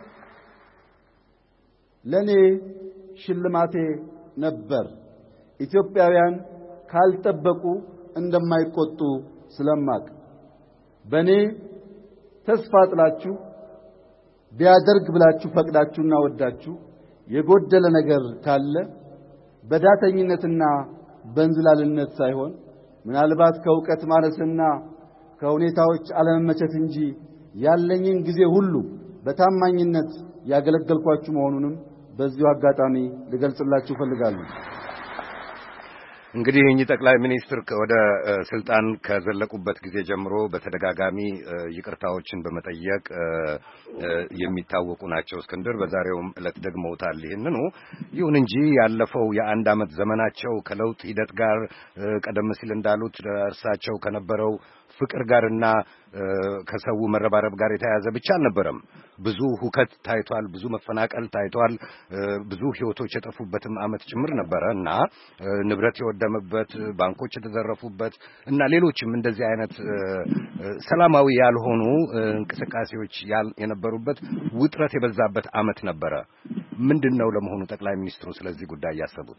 ለኔ ሽልማቴ ነበር። ኢትዮጵያውያን ካልጠበቁ እንደማይቆጡ ስለማቅ በኔ ተስፋ ጥላችሁ ቢያደርግ ብላችሁ ፈቅዳችሁና ወዳችሁ የጎደለ ነገር ካለ በዳተኝነትና በእንዝላልነት ሳይሆን ምናልባት ከእውቀት ማነስና ከሁኔታዎች አለመመቸት እንጂ ያለኝን ጊዜ ሁሉ በታማኝነት ያገለገልኳችሁ መሆኑንም በዚሁ አጋጣሚ ልገልጽላችሁ ፈልጋለሁ። እንግዲህ እኚህ ጠቅላይ ሚኒስትር ወደ ስልጣን ከዘለቁበት ጊዜ ጀምሮ በተደጋጋሚ ይቅርታዎችን በመጠየቅ የሚታወቁ ናቸው። እስክንድር በዛሬውም ዕለት ደግመውታል ይህንኑ። ይሁን እንጂ ያለፈው የአንድ ዓመት ዘመናቸው ከለውጥ ሂደት ጋር ቀደም ሲል እንዳሉት እርሳቸው ከነበረው ፍቅር ጋርና ከሰው መረባረብ ጋር የተያያዘ ብቻ አልነበረም። ብዙ ሁከት ታይቷል፣ ብዙ መፈናቀል ታይቷል፣ ብዙ ህይወቶች የጠፉበትም ዓመት ጭምር ነበረ እና ንብረት የወደመበት፣ ባንኮች የተዘረፉበት እና ሌሎችም እንደዚህ አይነት ሰላማዊ ያልሆኑ እንቅስቃሴዎች የነበሩበት ውጥረት የበዛበት ዓመት ነበረ። ምንድነው ለመሆኑ ጠቅላይ ሚኒስትሩ ስለዚህ ጉዳይ ያሰቡት?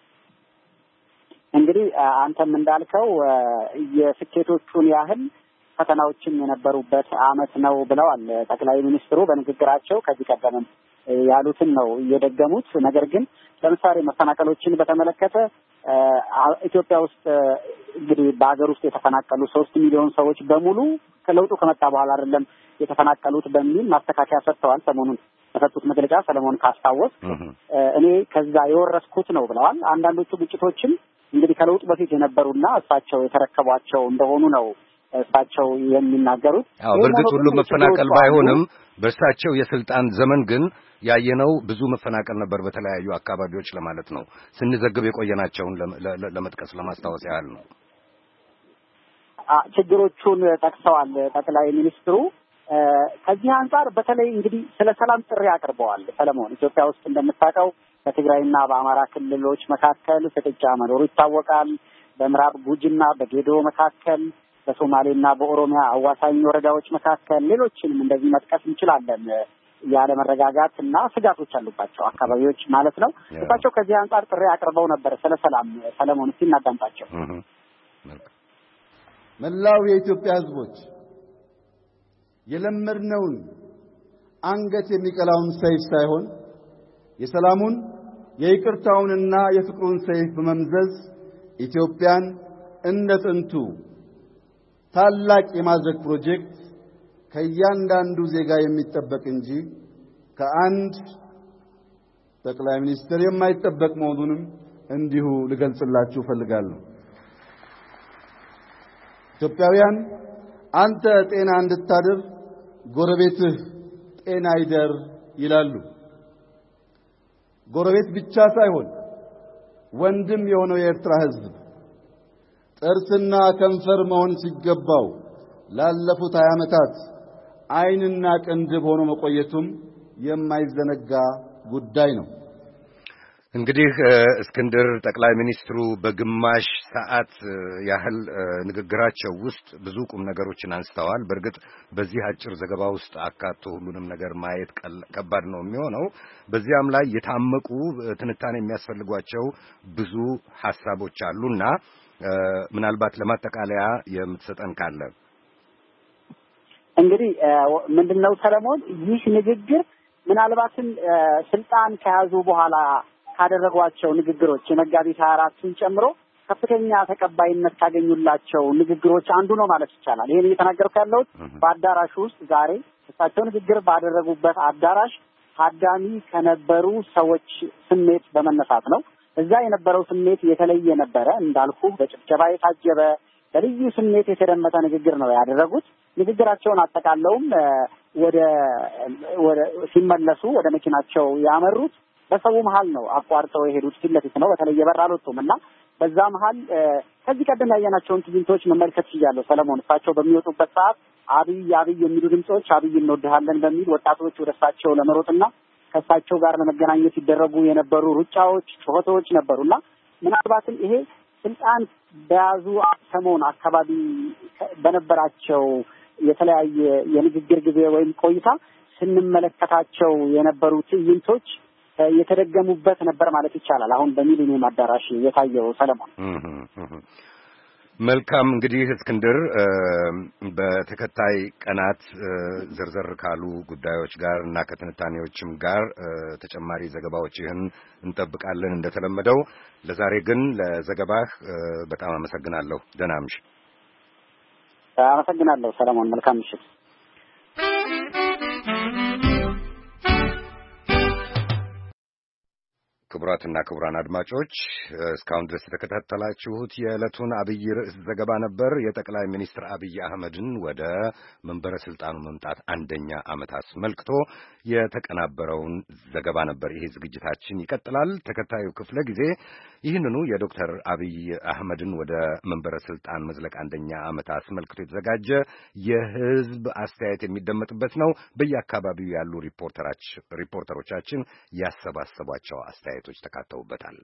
እንግዲህ አንተም እንዳልከው የስኬቶቹን ያህል ፈተናዎችም የነበሩበት ዓመት ነው ብለዋል ጠቅላይ ሚኒስትሩ በንግግራቸው። ከዚህ ቀደም ያሉትን ነው እየደገሙት። ነገር ግን ለምሳሌ መፈናቀሎችን በተመለከተ ኢትዮጵያ ውስጥ እንግዲህ በሀገር ውስጥ የተፈናቀሉ 3 ሚሊዮን ሰዎች በሙሉ ከለውጡ ከመጣ በኋላ አይደለም የተፈናቀሉት በሚል ማስተካከያ ሰጥተዋል። ሰሞኑን በሰጡት መግለጫ ሰለሞን ካስታወስ እኔ ከዛ የወረስኩት ነው ብለዋል። አንዳንዶቹ ግጭቶችም እንግዲህ ከለውጡ በፊት የነበሩና እሳቸው የተረከቧቸው እንደሆኑ ነው እሳቸው የሚናገሩት። በእርግጥ ሁሉ መፈናቀል ባይሆንም በእሳቸው የስልጣን ዘመን ግን ያየነው ብዙ መፈናቀል ነበር በተለያዩ አካባቢዎች ለማለት ነው። ስንዘግብ የቆየናቸውን ለመጥቀስ ለማስታወስ ያህል ነው። ችግሮቹን ጠቅሰዋል ጠቅላይ ሚኒስትሩ። ከዚህ አንጻር በተለይ እንግዲህ ስለ ሰላም ጥሪ አቅርበዋል። ሰለሞን ኢትዮጵያ ውስጥ እንደምታውቀው በትግራይና በአማራ ክልሎች መካከል ፍጥጫ መኖሩ ይታወቃል። በምዕራብ ጉጂና በጌዶ መካከል፣ በሶማሌና በኦሮሚያ አዋሳኝ ወረዳዎች መካከል፣ ሌሎችንም እንደዚህ መጥቀስ እንችላለን። ያለ መረጋጋት እና ስጋቶች አሉባቸው አካባቢዎች ማለት ነው። እሳቸው ከዚህ አንጻር ጥሪ አቅርበው ነበር ስለ ሰላም። ሰለሞን እስቲ እናዳምጣቸው። መላው የኢትዮጵያ ሕዝቦች የለመድነውን አንገት የሚቀላውን ሰይፍ ሳይሆን የሰላሙን የይቅርታውንና የፍቅሩን ሰይፍ በመምዘዝ ኢትዮጵያን እንደ ጥንቱ ታላቅ የማድረግ ፕሮጀክት ከእያንዳንዱ ዜጋ የሚጠበቅ እንጂ ከአንድ ጠቅላይ ሚኒስትር የማይጠበቅ መሆኑንም እንዲሁ ልገልጽላችሁ ፈልጋለሁ። ኢትዮጵያውያን አንተ ጤና እንድታድር ጎረቤትህ ጤና ይደር ይላሉ። ጎረቤት ብቻ ሳይሆን ወንድም የሆነው የኤርትራ ሕዝብ ጥርስና ከንፈር መሆን ሲገባው ላለፉት 20 ዓመታት ዓይንና ቅንድብ ሆኖ መቆየቱም የማይዘነጋ ጉዳይ ነው። እንግዲህ እስክንድር ጠቅላይ ሚኒስትሩ በግማሽ ሰዓት ያህል ንግግራቸው ውስጥ ብዙ ቁም ነገሮችን አንስተዋል። በእርግጥ በዚህ አጭር ዘገባ ውስጥ አካቶ ሁሉንም ነገር ማየት ከባድ ነው የሚሆነው። በዚያም ላይ የታመቁ ትንታኔ የሚያስፈልጓቸው ብዙ ሐሳቦች አሉና ምናልባት ለማጠቃለያ የምትሰጠን ካለ። እንግዲህ ምንድነው ሰለሞን፣ ይህ ንግግር ምናልባትም ስልጣን ከያዙ በኋላ ካደረጓቸው ንግግሮች የመጋቢት 24ን ጨምሮ ከፍተኛ ተቀባይነት ካገኙላቸው ንግግሮች አንዱ ነው ማለት ይቻላል። ይሄን እየተናገርኩ ያለሁት በአዳራሹ ውስጥ ዛሬ እሳቸው ንግግር ባደረጉበት አዳራሽ ታዳሚ ከነበሩ ሰዎች ስሜት በመነሳት ነው። እዛ የነበረው ስሜት የተለየ ነበረ። እንዳልኩ በጭብጨባ የታጀበ በልዩ ስሜት የተደመጠ ንግግር ነው ያደረጉት። ንግግራቸውን አጠቃለውም ወደ ሲመለሱ ወደ መኪናቸው ያመሩት በሰው መሃል ነው አቋርጠው የሄዱት። ፊት ለፊት ነው፣ በተለየ በር አልወጡም እና በዛ መሃል ከዚህ ቀደም ያየናቸውን ትዕይንቶች መመልከት ይችላል ሰለሞን። እሳቸው በሚወጡበት ሰዓት አብይ አብይ የሚሉ ድምጾች፣ አብይ እንወድሃለን በሚል ወጣቶች ወደ እሳቸው ለመሮጥና ከእሳቸው ጋር ለመገናኘት ሲደረጉ የነበሩ ሩጫዎች፣ ጩኸቶች ነበሩና ምናልባትም ይሄ ስልጣን በያዙ ሰሞን አካባቢ በነበራቸው የተለያየ የንግግር ጊዜ ወይም ቆይታ ስንመለከታቸው የነበሩ ትዕይንቶች የተደገሙበት ነበር ማለት ይቻላል። አሁን በሚሊኒየም አዳራሽ የታየው ሰለሞን። መልካም እንግዲህ እስክንድር በተከታይ ቀናት ዝርዝር ካሉ ጉዳዮች ጋር እና ከትንታኔዎችም ጋር ተጨማሪ ዘገባዎችህን እንጠብቃለን እንደተለመደው። ለዛሬ ግን ለዘገባህ በጣም አመሰግናለሁ። ደህና ምሽ። አመሰግናለሁ ሰለሞን። መልካም ምሽት። ክቡራትና ክቡራን አድማጮች እስካሁን ድረስ የተከታተላችሁት የዕለቱን አብይ ርዕስ ዘገባ ነበር። የጠቅላይ ሚኒስትር አብይ አህመድን ወደ መንበረ ስልጣኑ መምጣት 1ኛ ዓመት አስመልክቶ የተቀናበረውን ዘገባ ነበር። ይሄ ዝግጅታችን ይቀጥላል። ተከታዩ ክፍለ ጊዜ ይህንኑ የዶክተር አብይ አህመድን ወደ መንበረ ስልጣን መዝለቅ 1ኛ ዓመት አስመልክቶ የተዘጋጀ የህዝብ አስተያየት የሚደመጥበት ነው። በየአካባቢው ያሉ ሪፖርተሮቻችን ያሰባሰቧቸው አስተያየቶች ተካተውበታል።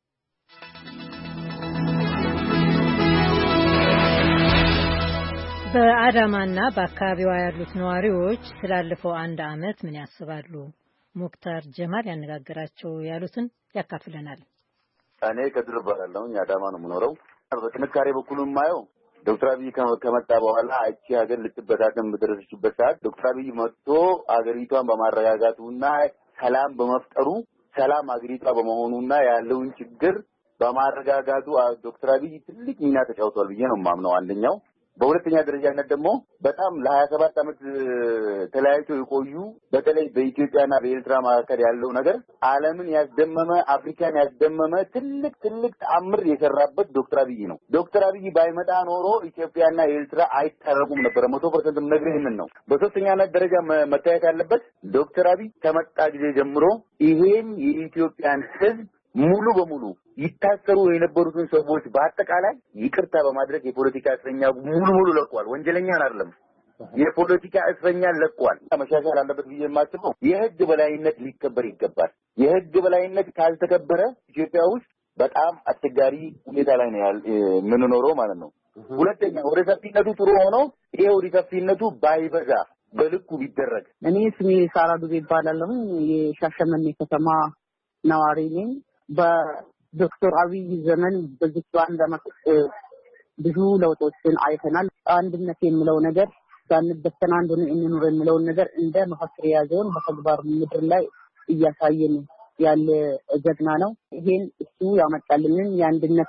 በአዳማና በአካባቢዋ ያሉት ነዋሪዎች ስላለፈው 1 ዓመት ምን ያስባሉ? ሙክታር ጀማል ያነጋገራቸው ያሉትን ያካፍለናል። እኔ ከድር ባላለሁ አዳማ ነው የምኖረው። በጥንካሬ በኩል የማየው ዶክተር አብይ ከመጣ በኋላ እቺ ሀገር ልትበታተን በደረሰችበት ሰዓት ዶክተር አብይ መጥቶ ሀገሪቷን በማረጋጋቱና ሰላም በመፍጠሩ ሰላም ሀገሪቷ በመሆኑና ያለውን ችግር በማረጋጋቱ ዶክተር አብይ ትልቅ ሚና ተጫውቷል ብዬ ነው የማምነው አንደኛው። በሁለተኛ ደረጃነት ደግሞ በጣም ለ27 ዓመት ተለያይተው የቆዩ በተለይ በኢትዮጵያና በኤርትራ መካከል ያለው ነገር ዓለምን ያስደመመ አፍሪካን ያስደመመ ትልቅ ተአምር የሰራበት ዶክተር አብይ ነው። ዶክተር አብይ ባይመጣ ኖሮ ኢትዮጵያና ኤርትራ አይታረቁም ነበር። 100% ነግሬህ ይሄንን ነው። በሶስተኛነት ደረጃ መታየት ያለበት ዶክተር አብይ ከመጣ ጊዜ ጀምሮ ይሄን የኢትዮጵያን ሕዝብ ሙሉ በሙሉ ይታሰሩ የነበሩትን ሰዎች በአጠቃላይ ይቅርታ በማድረግ የፖለቲካ እስረኛ ሙሉ ለቋል። ወንጀለኛን አይደለም፣ የፖለቲካ እስረኛን ለቋል። መሻሻል አለበት ብዬ የማስበው የህግ በላይነት ሊከበር ይገባል። የህግ በላይነት ካልተከበረ ኢትዮጵያ ውስጥ በጣም አስቸጋሪ ሁኔታ ላይ ነው የምንኖረው ማለት ነው። ሁለተኛ ወደ ሰፊነቱ ጥሩ ሆኖ ይሄ ወደ ሰፊነቱ ባይበዛ በልኩ ቢደረግ። እኔ ስሜ ሳራ ዱቤ ይባላለሁ። የሻሸመኔ ከተማ ነዋሪ ነኝ። በዶክተር አብይ ዘመን በዚህ 1 ዓመት ብዙ ለውጦችን አይተናል። አንድነት የሚለው ነገር ሳንበተን አንድ ሆነን እንኑር የሚለውን ነገር እንደ መፈክር የያዘውን በተግባር ምድር ላይ እያሳየን ያለ ጀግና ነው። ይሄን እሱ ያመጣልንን የአንድነት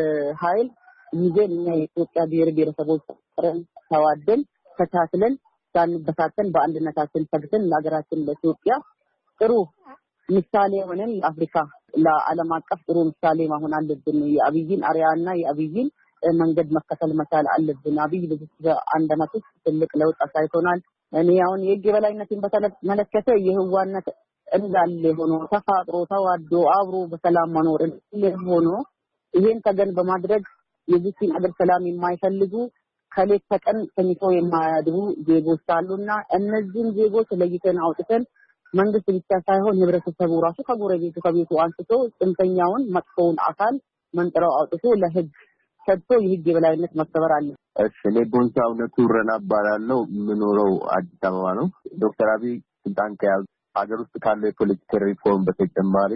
ኃይል ይዘን እኛ የኢትዮጵያ ብሔር ብሔረሰቦች ተዋደን ተቻችለን ሳንበታተን በአንድነታችን ተግተን ለሀገራችን ለኢትዮጵያ ጥሩ ምሳሌ ሆነን ለአፍሪካ ለዓለም አቀፍ ጥሩ ምሳሌ መሆን አለብን። የአብይን አርያና የአብይን መንገድ መከተል መቻል አለብን። አብይ በዚህ አንድ አመት ውስጥ ትልቅ ለውጥ አሳይቶናል። እኔ አሁን የህግ የበላይነትን በተመለከተ የህዋነት እንዳለ ሆኖ ተፋቅሮ ተዋዶ አብሮ በሰላም መኖር ሆኖ ይሄን ተገን በማድረግ የዚህን አገር ሰላም የማይፈልጉ ከሌት ተቀን ተኝተው የማያድሩ ዜጎች አሉና እነዚህን ዜጎች ለይተን አውጥተን መንግስት ብቻ ሳይሆን ህብረተሰቡ ራሱ ከጎረቤቱ ከቤቱ አንስቶ ጽንፈኛውን መጥፎውን አካል መንጥረው አውጥቶ ለህግ ሰጥቶ የህግ የበላይነት መከበር አለ። እሺ ለቦንሳ እውነቱ ረና ባላለው ምኖረው አዲስ አበባ ነው። ዶክተር አብይ ስልጣን ከያዙ ሀገር ውስጥ ካለው የፖለቲካ ሪፎርም በተጨማሪ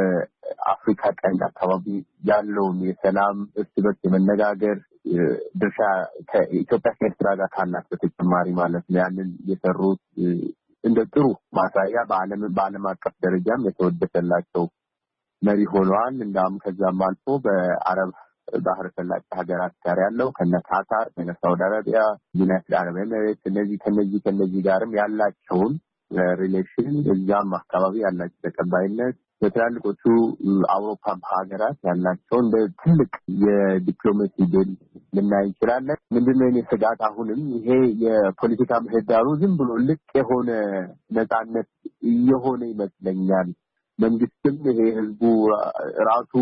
በአፍሪካ ቀንድ አካባቢ ያለውን የሰላም እርስ በርስ የመነጋገር ድርሻ ከኢትዮጵያ ከኤርትራ ጋር ካላት በተጨማሪ ማለት ነው ያንን የሰሩት እንደ ጥሩ ማሳያ በዓለም አቀፍ ደረጃም የተወደሰላቸው መሪ ሆነዋል። እንዳውም ከዛም አልፎ በአረብ ባህረ ሰላጤ ሀገራት ጋር ያለው ከነካታር ከነሳውዲ አረቢያ ዩናይትድ አረብ ኤሚሬትስ ከነዚህ ጋርም ያላቸውን ሪሌሽን እዛም አካባቢ ያላቸው ተቀባይነት በትላልቆቹ አውሮፓ ሀገራት ያላቸው እንደ ትልቅ የዲፕሎማሲ ድል ልናይ እንችላለን። ምንድነው የኔ ስጋት አሁንም ይሄ የፖለቲካ ምህዳሩ ዝም ብሎ ልቅ የሆነ ነፃነት እየሆነ ይመስለኛል። መንግስትም ይሄ ህዝቡ ራሱ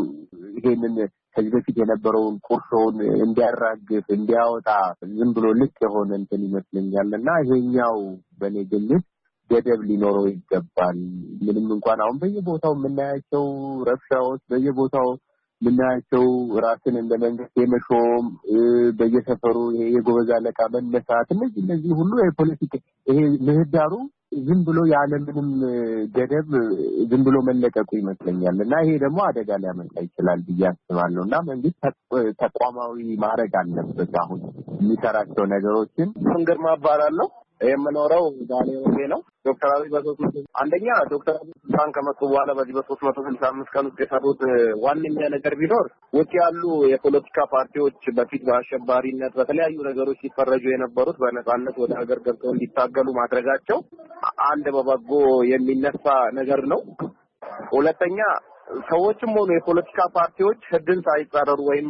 ይሄንን ከዚህ በፊት የነበረውን ቁርሾውን እንዲያራግፍ እንዲያወጣ ዝም ብሎ ልቅ የሆነ እንትን ይመስለኛልና ይሄኛው በኔ ግምት ገደብ ሊኖረው ይገባል። ምንም እንኳን አሁን በየቦታው የምናያቸው ረብሻዎች በየቦታው የምናያቸው ራስን እንደ መንግስት የመሾም በየሰፈሩ የጎበዝ አለቃ መነሳት እነዚህ ሁሉ የፖለቲካ ይሄ ምህዳሩ ዝም ብሎ ያለምንም ገደብ ዝም ብሎ መለቀቁ ይመስለኛልና ይሄ ደግሞ አደጋ ሊያመጣ ይችላል ብዬ አስባለሁና መንግስት ተቋማዊ ማድረግ አለበት። አሁን የሚሰራቸው ነገሮችን ግርማ እባላለሁ። የምኖረው ዛሬ ነው። ዶክተር አብይ አንደኛ ዶክተር አብይ ስልጣን ከመጡ በኋላ በዚህ በ365 ቀን ውስጥ የሰሩት ዋነኛ ነገር ቢኖር ውጭ ያሉ የፖለቲካ ፓርቲዎች በፊት በአሸባሪነት በተለያዩ ነገሮች ሲፈረጁ የነበሩት በነጻነት ወደ ሀገር ገብተው እንዲታገሉ ማድረጋቸው አንድ በበጎ የሚነሳ ነገር ነው። ሁለተኛ ሰዎችም ሆኑ የፖለቲካ ፓርቲዎች ህግን ሳይጻረሩ ወይም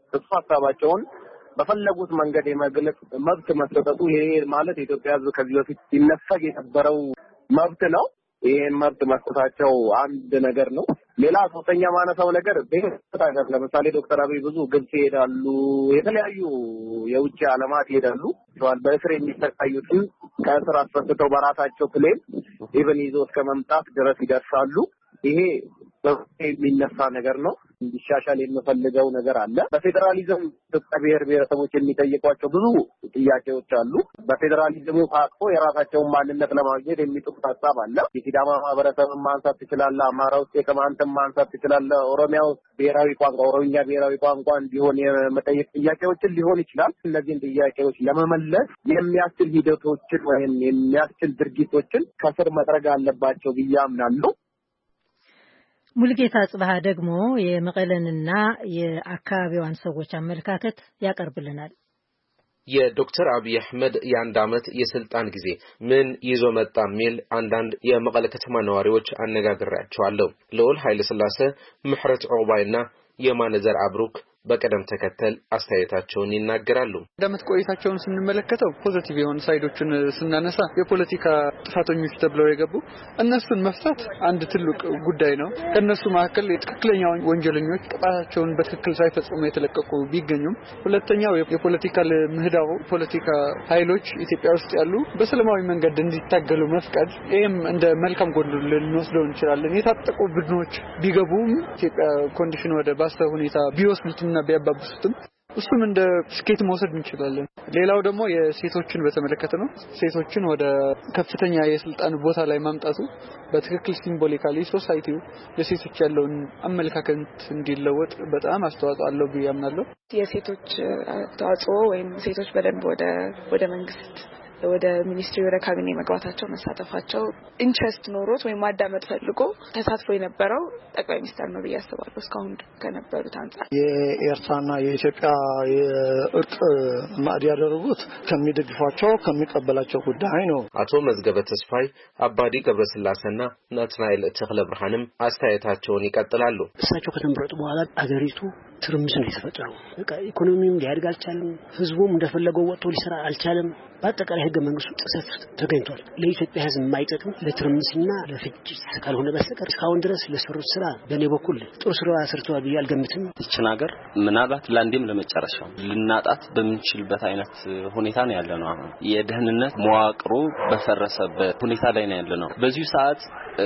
ሀሳባቸውን በፈለጉት መንገድ የመግለጽ መብት መሰጠቱ ይሄ ማለት የኢትዮጵያ ህዝብ ከዚህ በፊት ሲነፈግ የነበረው መብት ነው። ይሄን መብት መስጠታቸው አንድ ነገር ነው። ሌላ ሶስተኛ ማነሳው ነገር በሀገር ለምሳሌ ዶክተር አብይ ብዙ ግብጽ ይሄዳሉ፣ የተለያዩ የውጭ ዓለማት ይሄዳሉ። በእስር የሚሰቃዩትን ከእስር አስፈትተው በራሳቸው ፕሌን ኢቭን ይዞ እስከ መምጣት ድረስ ይደርሳሉ። ይሄ የሚነሳ ነገር ነው። እንዲሻሻል የምፈልገው ነገር አለ። በፌደራሊዝም ብሔር ብሔረሰቦች የሚጠይቋቸው ብዙ ጥያቄዎች አሉ። በፌደራሊዝሙ ታቅፎ የራሳቸውን ማንነት ለማግኘት የሚጥሩት ሀሳብ አለ። የሲዳማ ማህበረሰብን ማንሳት ትችላለህ፣ አማራ ውስጥ የቅማንትን ማንሳት ትችላለህ፣ ኦሮሚያ ውስጥ ብሔራዊ ቋንቋ ኦሮምኛ ብሔራዊ ቋንቋ እንዲሆን የመጠየቅ ጥያቄዎችን ሊሆን ይችላል። እነዚህን ጥያቄዎች ለመመለስ የሚያስችል ሂደቶችን ወይም የሚያስችል ድርጊቶችን ከስር መጥረግ አለባቸው ብዬ አምናለሁ። ሙልጌታ ጽባህ ደግሞ የመቀለንና የአካባቢዋን ሰዎች አመለካከት ያቀርብልናል። የዶክተር አብይ አህመድ የአንድ አመት የስልጣን ጊዜ ምን ይዞ መጣ የሚል አንዳንድ የመቀለ ከተማ ነዋሪዎች አነጋግሬያቸዋለሁ። ልዑል ኃይለ ሥላሴ፣ ምሕረት ዑባይና የማነዘር አብሩክ በቀደም ተከተል አስተያየታቸውን ይናገራሉ። ደምት ቆይታቸውን ስንመለከተው ፖዚቲቭ የሆኑ ሳይዶችን ስናነሳ የፖለቲካ ጥፋተኞች ተብለው የገቡ እነሱን መፍታት አንድ ትልቅ ጉዳይ ነው። ከነሱ መካከል ትክክለኛው ወንጀለኞች ጥፋታቸውን በትክክል ሳይፈጽሙ የተለቀቁ ቢገኙም፣ ሁለተኛው የፖለቲካል ምህዳሩ ፖለቲካ ኃይሎች ኢትዮጵያ ውስጥ ያሉ በሰላማዊ መንገድ እንዲታገሉ መፍቀድ፣ ይሄም እንደ መልካም ጎን ልንወስደው እንችላለን። የታጠቁ ቡድኖች ቢገቡም ኢትዮጵያ ኮንዲሽን ወደ ባሰ ሁኔታ ቢወስዱት እና ቢያባብሱትም እሱም እንደ ስኬት መውሰድ እንችላለን። ሌላው ደግሞ የሴቶችን በተመለከተ ነው። ሴቶችን ወደ ከፍተኛ የስልጣን ቦታ ላይ ማምጣቱ በትክክል ሲምቦሊካሊ ሶሳይቲው ለሴቶች ያለውን አመለካከት እንዲለወጥ በጣም አስተዋጽኦ አለው ብዬ አምናለሁ። የሴቶች አስተዋጽኦ ወይም ሴቶች በደንብ ወደ መንግስት ወደ ሚኒስትሪ ወደ ካቢኔ መግባታቸው መሳተፋቸው ኢንትረስት ኖሮት ወይ ማዳመጥ ፈልጎ ተሳትፎ የነበረው ጠቅላይ ሚኒስትር ነው ብዬ አስባለሁ። እስካሁን ከነበሩት አንፃር የኤርትራና የኢትዮጵያ የእርቅ ማዕድ ያደረጉት ከሚደግፏቸው ከሚቀበላቸው ጉዳይ ነው። አቶ መዝገበ ተስፋይ አባዲ ገብረስላሴና ናትናኤል ተክለ ብርሃንም አስተያየታቸውን ይቀጥላሉ። እሳቸው ከተመረጡ በኋላ አገሪቱ ትርምስ ነው የተፈጠረው። በቃ ኢኮኖሚውም ሊያድግ አልቻለም፣ ህዝቡም እንደፈለገው ወጥቶ ሊሰራ አልቻለም። በአጠቃላይ ህገ መንግስቱ ጥሰት ተገኝቷል። ለኢትዮጵያ ህዝብ የማይጠቅም ለትርምስና ለፍጅት ካልሆነ በስተቀር እስካሁን ድረስ ለሰሩት ስራ በእኔ በኩል ጥሩ ስራ ሰርተዋል ብዬ አልገምትም። ይችን ሀገር ምናልባት ለአንዴም ለመጨረሻው ልናጣት በምንችልበት አይነት ሁኔታ ነው ያለነው። አሁን የደህንነት መዋቅሩ በፈረሰበት ሁኔታ ላይ ነው ያለነው። በዚህ ሰዓት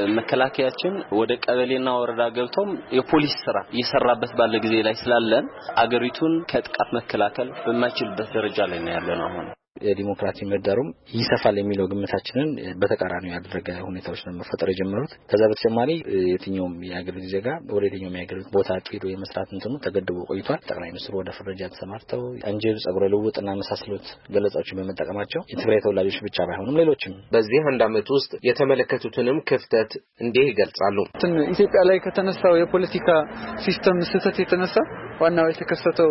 መከላከያችን ወደ ቀበሌና ወረዳ ገብቶም የፖሊስ ስራ እየሰራበት ባለ ጊዜ ላይ ስላለን አገሪቱን ከጥቃት መከላከል በማይችልበት ደረጃ ላይ ነው ያለነው አሁን። የዲሞክራሲ ምህዳሩም ይሰፋል የሚለው ግምታችንን በተቃራኒው ያደረገ ሁኔታዎች ነው መፈጠር የጀመሩት። ከዛ በተጨማሪ የትኛውም የሀገሪቱ ዜጋ ወደ የትኛውም የሀገሪቱ ቦታ ሄዶ የመስራት እንትኑ ተገድቦ ቆይቷል። ጠቅላይ ሚኒስትሩ ወደ ፍረጃ ተሰማርተው አንጀብ ጸጉረ ልውጥና መሳሰሉት ገለጻዎችን በመጠቀማቸው የትግራይ ተወላጆች ብቻ ባይሆኑም ሌሎችም በዚህ አንድ አመት ውስጥ የተመለከቱትንም ክፍተት እንዲህ ይገልጻሉ። ኢትዮጵያ ላይ ከተነሳው የፖለቲካ ሲስተም ስህተት የተነሳ ዋናው የተከሰተው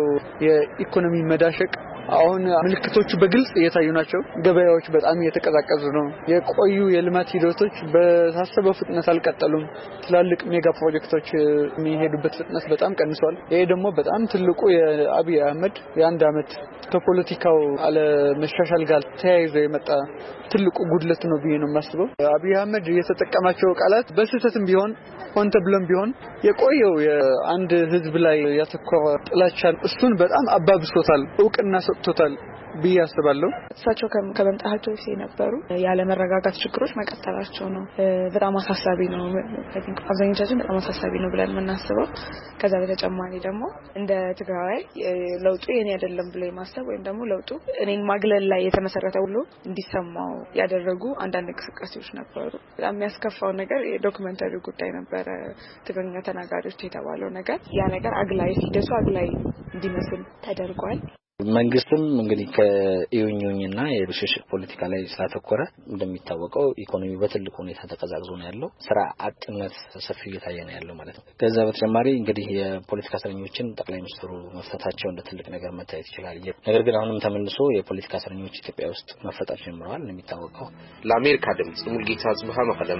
የኢኮኖሚ መዳሸቅ አሁን ምልክቶቹ በግልጽ እየታዩ ናቸው። ገበያዎች በጣም እየተቀዛቀዙ ነው። የቆዩ የልማት ሂደቶች በታሰበው ፍጥነት አልቀጠሉም። ትላልቅ ሜጋ ፕሮጀክቶች የሚሄዱበት ፍጥነት በጣም ቀንሷል። ይሄ ደግሞ በጣም ትልቁ የአብይ አህመድ የአንድ አመት ከፖለቲካው አለመሻሻል ጋር ተያይዞ የመጣ ትልቁ ጉድለት ነው ብዬ ነው የማስበው። አብይ አህመድ የተጠቀማቸው ቃላት በስህተትም ቢሆን ሆን ተብሎም ቢሆን የቆየው የአንድ ህዝብ ላይ ያተኮረ ጥላቻን እሱን በጣም አባብሶታል፣ እውቅና ሰጥቶታል ብዬ አስባለሁ። እሳቸው ከመምጣታቸው በፊት የነበሩ ያለ መረጋጋት ችግሮች መቀጠላቸው ነው በጣም አሳሳቢ ነው። አብዛኞቻችን በጣም አሳሳቢ ነው ብለን የምናስበው። ከዛ በተጨማሪ ደግሞ እንደ ትግራይ ለውጡ የኔ አይደለም ብሎ ማሰብ ወይም ደግሞ ለውጡ እኔን ማግለል ላይ የተመሰረተ ሁሉ እንዲሰማው ያደረጉ አንዳንድ እንቅስቃሴዎች ነበሩ። በጣም የሚያስከፋው ነገር የዶክመንተሪ ጉዳይ ነበረ። ትግርኛ ተናጋሪዎች የተባለው ነገር ያ ነገር አግላይ ሲደሱ አግላይ እንዲመስል ተደርጓል። መንግስትም እንግዲህ ከኢዩኝና የብሽሽቅ ፖለቲካ ላይ ስላተኮረ እንደሚታወቀው ኢኮኖሚው በትልቁ ሁኔታ ተቀዛቅዞ ነው ያለው። ስራ አጥነት ሰፊ እየታየ ነው ያለው ማለት ነው። ከዛ በተጨማሪ እንግዲህ የፖለቲካ እስረኞችን ጠቅላይ ሚኒስትሩ መፍታታቸው እንደ ትልቅ ነገር መታየት ይችላል። ነገር ግን አሁንም ተመልሶ የፖለቲካ እስረኞች ኢትዮጵያ ውስጥ መፈታት ጀምረዋል እንደሚታወቀው። ለአሜሪካ ድምጽ ሙልጌታ ጽብሃ መቀለም።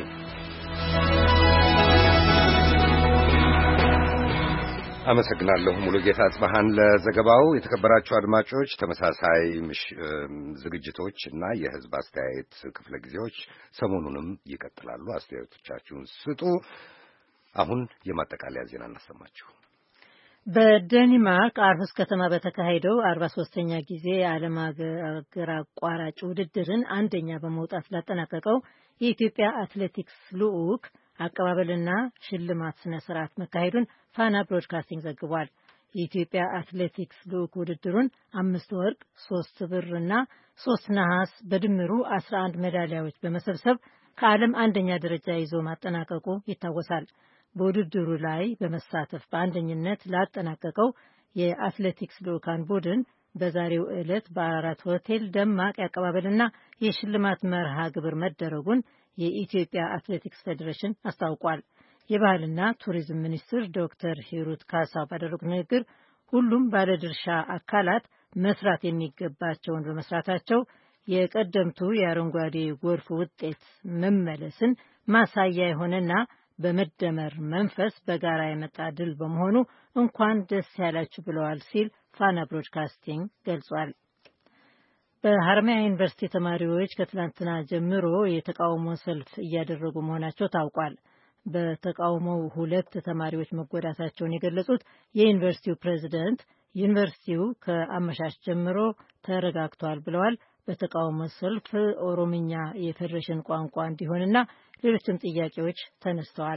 አመሰግናለሁ ሙሉጌታ ጽባሃን ለዘገባው። የተከበራችሁ አድማጮች ተመሳሳይ ዝግጅቶች እና የህዝብ አስተያየት ክፍለ ጊዜዎች ሰሞኑንም ይቀጥላሉ። አስተያየቶቻችሁን ስጡ። አሁን የማጠቃለያ ዜና እናሰማችሁ። በዴንማርክ አርሁስ ከተማ በተካሄደው 43ኛ ጊዜ የዓለም አገር አቋራጭ ውድድርን አንደኛ በመውጣት ላጠናቀቀው የኢትዮጵያ አትሌቲክስ ልዑክ አቀባበልና ሽልማት ስነ ስርዓት መካሄዱን ፋና ብሮድካስቲንግ ዘግቧል። የኢትዮጵያ አትሌቲክስ ልዑክ ውድድሩን 5 ወርቅ፣ 3 ብርና 3 ነሐስ በድምሩ 11 ሜዳሊያዎች በመሰብሰብ ከዓለም አንደኛ ደረጃ ይዞ ማጠናቀቁ ይታወሳል። በውድድሩ ላይ በመሳተፍ በአንደኝነት ላጠናቀቀው የአትሌቲክስ ልዑካን ቡድን በዛሬው ዕለት በአራት ሆቴል ደማቅ ያቀባበልና የሽልማት መርሃ ግብር መደረጉን የኢትዮጵያ አትሌቲክስ ፌዴሬሽን አስታውቋል። የባህልና ቱሪዝም ሚኒስትር ዶክተር ሂሩት ካሳው ባደረጉት ንግግር ሁሉም ባለድርሻ አካላት መስራት የሚገባቸውን በመስራታቸው የቀደምቱ የአረንጓዴ ጎርፍ ውጤት መመለስን ማሳያ የሆነና በመደመር መንፈስ በጋራ የመጣ ድል በመሆኑ እንኳን ደስ ያላችሁ ብለዋል ሲል ፋና ብሮድካስቲንግ ገልጿል። በሐረማያ ዩኒቨርሲቲ ተማሪዎች ከትላንትና ጀምሮ የተቃውሞ ሰልፍ እያደረጉ መሆናቸው ታውቋል። በተቃውሞው 2 ተማሪዎች መጎዳታቸውን የገለጹት የዩኒቨርሲቲው ፕሬዝዳንት ዩኒቨርሲቲው ከአመሻሽ ጀምሮ ተረጋግቷል ብለዋል። በተቃውሞ ሰልፍ ኦሮምኛ የፌዴሬሽን ቋንቋ እንዲሆንና ሌሎችም ጥያቄዎች ተነስተዋል።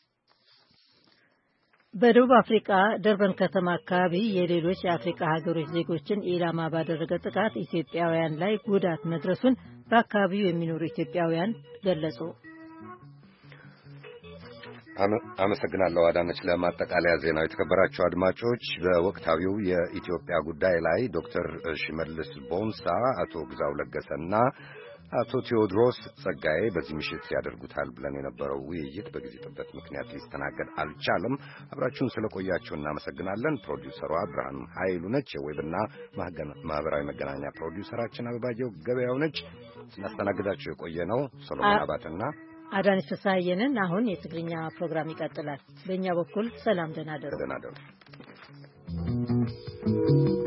በደቡብ አፍሪካ ደርበን ከተማ አካባቢ የሌሎች የአፍሪካ ሀገሮች ዜጎችን ኢላማ ባደረገ ጥቃት ኢትዮጵያውያን ላይ ጉዳት መድረሱን በአካባቢው የሚኖሩ ኢትዮጵያውያን ገለጹ። አመሰግናለሁ አዳነች። ለማጠቃለያ ዜናው የተከበራችሁ አድማጮች በወቅታዊው የኢትዮጵያ ጉዳይ ላይ ዶክተር ሽመልስ ቦንሳ፣ አቶ ግዛው ለገሰና አቶ ቴዎድሮስ ጸጋዬ በዚህ ምሽት ያደርጉታል ብለን የነበረው ውይይት በጊዜ ጥበት ምክንያት ሊስተናገድ አልቻለም። አብራችሁን ስለቆያችሁ እናመሰግናለን። ፕሮዲውሰሯ ብርሃን ኃይሉ ነች። የዌብና ማህበራዊ መገናኛ ፕሮዲውሰራችን አበባየው ገበያው ነች። ስናስተናግዳችሁ የቆየ ነው ሰሎሞን አባትና አዳነች ተሳየንን። አሁን የትግርኛ ፕሮግራም ይቀጥላል። በእኛ በኩል ሰላም፣ ደህና ደሩ።